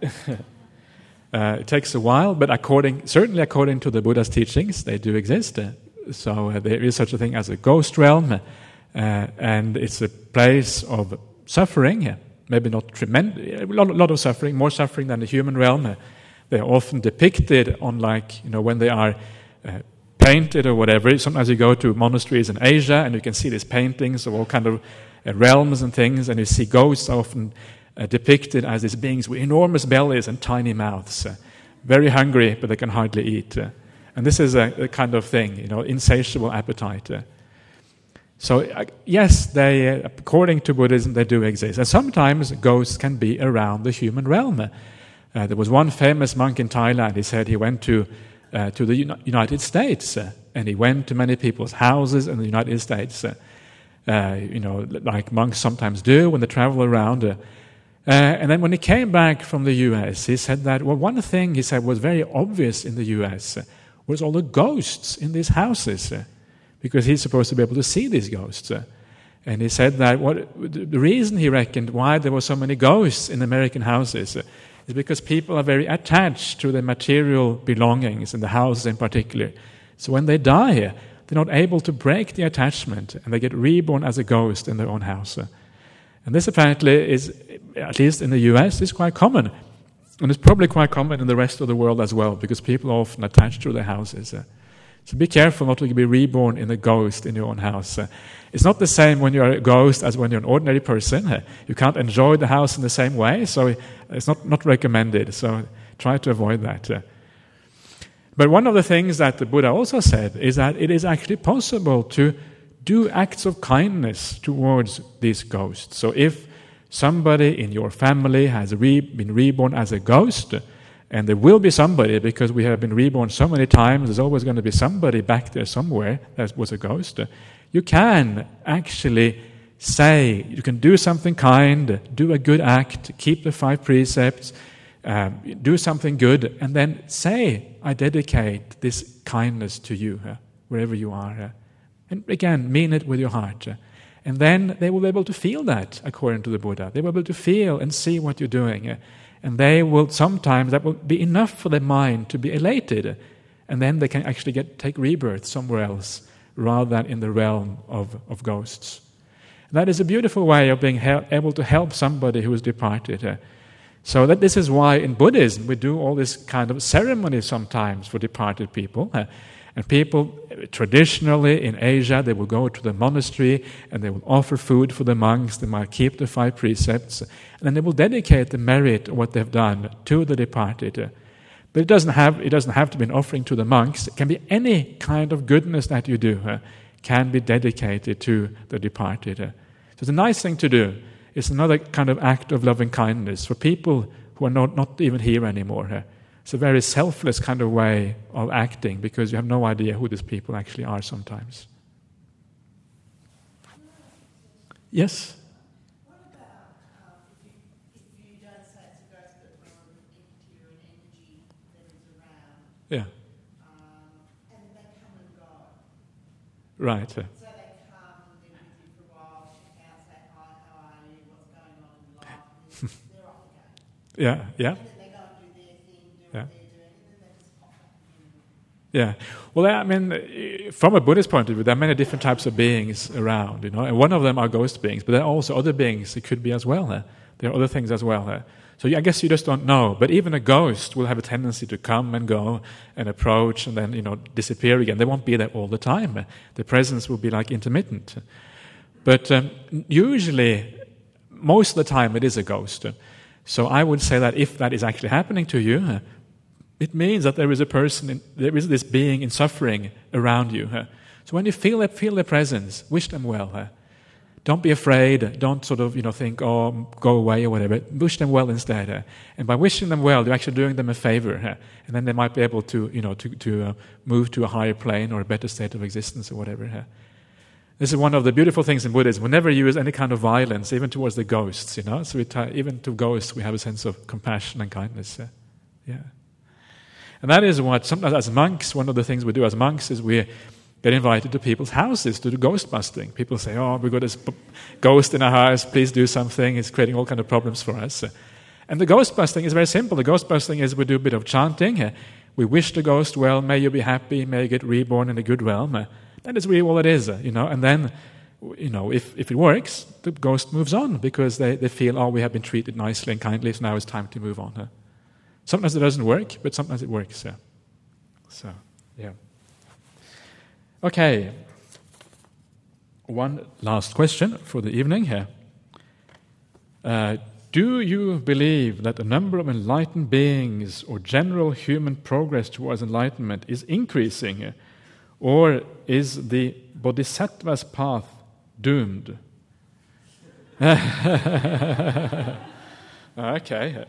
uh, it takes a while, but according, certainly according to the Buddha's teachings, they do exist. Uh, so uh, there is such a thing as a ghost realm, uh, and it's a place of suffering. Uh, maybe not tremendous, a lot, a lot of suffering, more suffering than the human realm. Uh, they are often depicted on, like, you know, when they are uh, painted or whatever. Sometimes you go to monasteries in Asia, and you can see these paintings of all kind of Uh, realms and things, and you see ghosts often uh, depicted as these beings with enormous bellies and tiny mouths, uh, very hungry, but they can hardly eat. Uh, and this is a, a kind of thing, you know, insatiable appetite. Uh. So, uh, yes, they, uh, according to Buddhism, they do exist. And sometimes ghosts can be around the human realm. Uh, there was one famous monk in Thailand. He said he went to uh, to the Uni- United States, uh, and he went to many people's houses in the United States. Uh, Uh, you know, like monks sometimes do when they travel around. Uh, uh, and then when he came back from the U S, he said that, well, one thing he said was very obvious in the U S uh, was all the ghosts in these houses, uh, because he's supposed to be able to see these ghosts. Uh, and he said that what the reason he reckoned why there were so many ghosts in American houses uh, is because people are very attached to their material belongings, in the houses in particular. So when they die, uh, they're not able to break the attachment, and they get reborn as a ghost in their own house. And this apparently is, at least in the U S, is quite common. And it's probably quite common in the rest of the world as well, because people are often attached to their houses. So be careful not to be reborn in a ghost in your own house. It's not the same when you're a ghost as when you're an ordinary person. You can't enjoy the house in the same way, so it's not, not recommended. So try to avoid that. But one of the things that the Buddha also said is that it is actually possible to do acts of kindness towards these ghosts. So if somebody in your family has re- been reborn as a ghost, and there will be somebody, because we have been reborn so many times, there's always going to be somebody back there somewhere that was a ghost, you can actually say, you can do something kind, do a good act, keep the five precepts, Um, do something good, and then say, I dedicate this kindness to you, uh, wherever you are. Uh, and again, mean it with your heart. Uh, and then they will be able to feel that, according to the Buddha. They will be able to feel and see what you're doing. Uh, and they will sometimes, that will be enough for their mind to be elated. Uh, and then they can actually get take rebirth somewhere else, rather than in the realm of, of ghosts. And that is a beautiful way of being he- able to help somebody who has departed. Uh, So that this is why in Buddhism we do all this kind of ceremony sometimes for departed people. Uh, and people, traditionally in Asia, they will go to the monastery and they will offer food for the monks, they might keep the five precepts, and then they will dedicate the merit of what they've done to the departed. Uh, But it doesn't have it doesn't have to be an offering to the monks. It can be any kind of goodness that you do uh, can be dedicated to the departed. Uh. So it's a nice thing to do. It's another kind of act of loving kindness for people who are not, not even here anymore. Uh. It's a very selfless kind of way of acting because you have no idea who these people actually are sometimes. Yes? What about um, if, you, if you don't say it's a ghost, but more of an entity or an energy that is around, Yeah. um, and they come and go? Right. Uh. So they come and they're with you for a while, check out, say hi, how are you, what's going on in life, and then they're off again. Yeah, yeah. And then they go and do their thing, do Yeah. what they're doing, and then they just pop up again. Yeah. Well, I mean, eh, from a Buddhist point of view, there are many different types of beings around, you know, and one of them are ghost beings, but there are also other beings it could be as well. Eh? There are other things as well. Eh? So I guess you just don't know. But even a ghost will have a tendency to come and go and approach and then, you know, disappear again. They won't be there all the time. Eh? The presence will be like intermittent. But um, usually, most of the time, it is a ghost. So I would say that if that is actually happening to you, uh, it means that there is a person, in, there is this being in suffering around you. Uh. So when you feel that, feel their presence, wish them well. Uh. Don't be afraid. Don't sort of, you know, think, oh, go away or whatever. Wish them well instead. Uh. And by wishing them well, you're actually doing them a favor. Uh. And then they might be able to, you know, to, to uh, move to a higher plane or a better state of existence or whatever. Uh. This is one of the beautiful things in Buddhism. We never use any kind of violence, even towards the ghosts, you know. So we t- even to ghosts, we have a sense of compassion and kindness. Uh. Yeah. And that is what, sometimes as monks, one of the things we do as monks is we get invited to people's houses to do ghost busting. People say, oh, we've got this ghost in our house, please do something. It's creating all kinds of problems for us. And the ghost busting is very simple. The ghost busting is we do a bit of chanting. We wish the ghost well, may you be happy, may you get reborn in a good realm. That is really all it is, you know. And then, you know, if, if it works, the ghost moves on because they, they feel, oh, we have been treated nicely and kindly, so now it's time to move on. Sometimes it doesn't work, but sometimes it works. Yeah. So, yeah. Okay. One last question for the evening here. Uh, do you believe that the number of enlightened beings or general human progress towards enlightenment is increasing, or is the Bodhisattva's path doomed? Okay.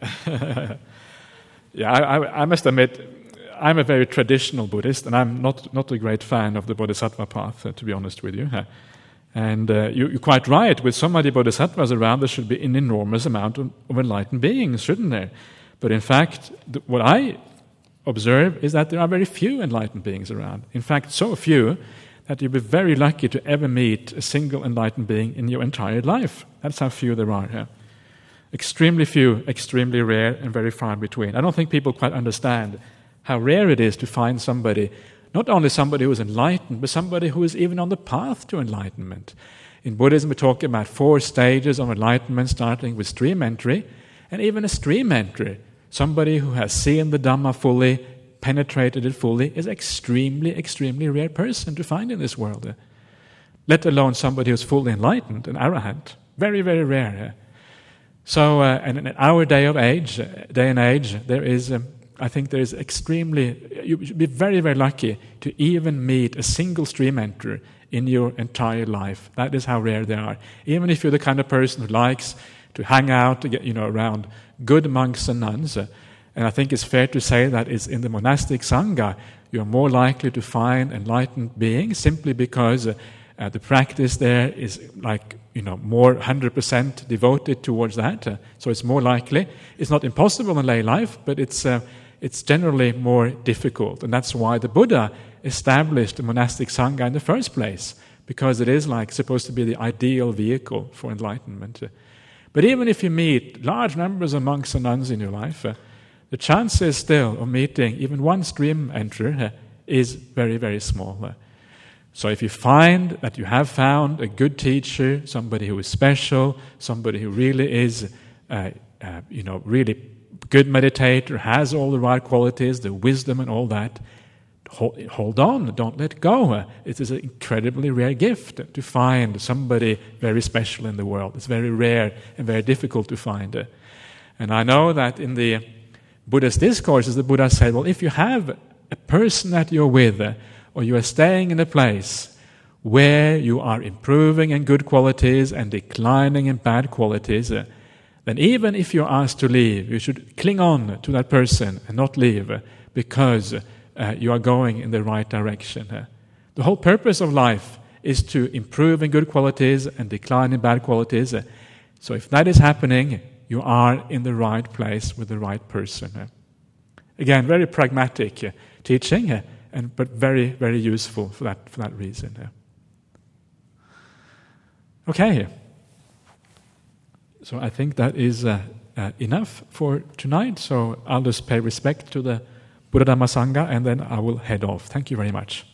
Yeah, I, I must admit, I'm a very traditional Buddhist, and I'm not, not a great fan of the Bodhisattva path, uh, to be honest with you. Uh, and uh, you, you're quite right, with so many Bodhisattvas around, there should be an enormous amount of, of enlightened beings, shouldn't there? But in fact, the, what I observe is that there are very few enlightened beings around. In fact, so few that you'll be very lucky to ever meet a single enlightened being in your entire life. That's how few there are here. Extremely few, extremely rare, and very far in between. I don't think people quite understand how rare it is to find somebody, not only somebody who is enlightened, but somebody who is even on the path to enlightenment. In Buddhism, we talk about four stages of enlightenment, starting with stream entry, and even a stream entry. Somebody who has seen the Dhamma fully, penetrated it fully, is extremely, extremely rare person to find in this world. Let alone somebody who's fully enlightened, an arahant. Very, very rare. So, uh, and in our day of age, day and age, there is, um, I think there is extremely, you should be very, very lucky to even meet a single stream enter in your entire life. That is how rare they are. Even if you're the kind of person who likes to hang out, to get, you know, around good monks and nuns, uh, and I think it's fair to say that it's in the monastic sangha you're more likely to find enlightened beings simply because uh, uh, the practice there is like, you know, more one hundred percent devoted towards that. Uh, so it's more likely. It's not impossible in lay life, but it's uh, it's generally more difficult. And that's why the Buddha established the monastic sangha in the first place, because it is like supposed to be the ideal vehicle for enlightenment. Uh, but even if you meet large numbers of monks and nuns in your life, uh, the chances still of meeting even one stream enterer uh, is very, very small. Uh, So if you find that you have found a good teacher, somebody who is special, somebody who really is, uh, uh, you know, really good meditator, has all the right qualities, the wisdom and all that, hold, hold on, don't let go. Uh, it is an incredibly rare gift to find somebody very special in the world. It's very rare and very difficult to find. Uh, and I know that in the Buddha's discourses, the Buddha said, well, if you have a person that you're with, uh, or you are staying in a place where you are improving in good qualities and declining in bad qualities, uh, then even if you're asked to leave, you should cling on to that person and not leave, uh, because uh, you are going in the right direction. Uh, the whole purpose of life is to improve in good qualities and decline in bad qualities. Uh, so if that is happening, you are in the right place with the right person. Uh, again, very pragmatic uh, teaching, uh, and but very, very useful for that for that reason. Uh. Okay. So I think that is uh, uh, enough for tonight. So I'll just pay respect to the Buddha Dhamma Sangha, and then I will head off. Thank you very much.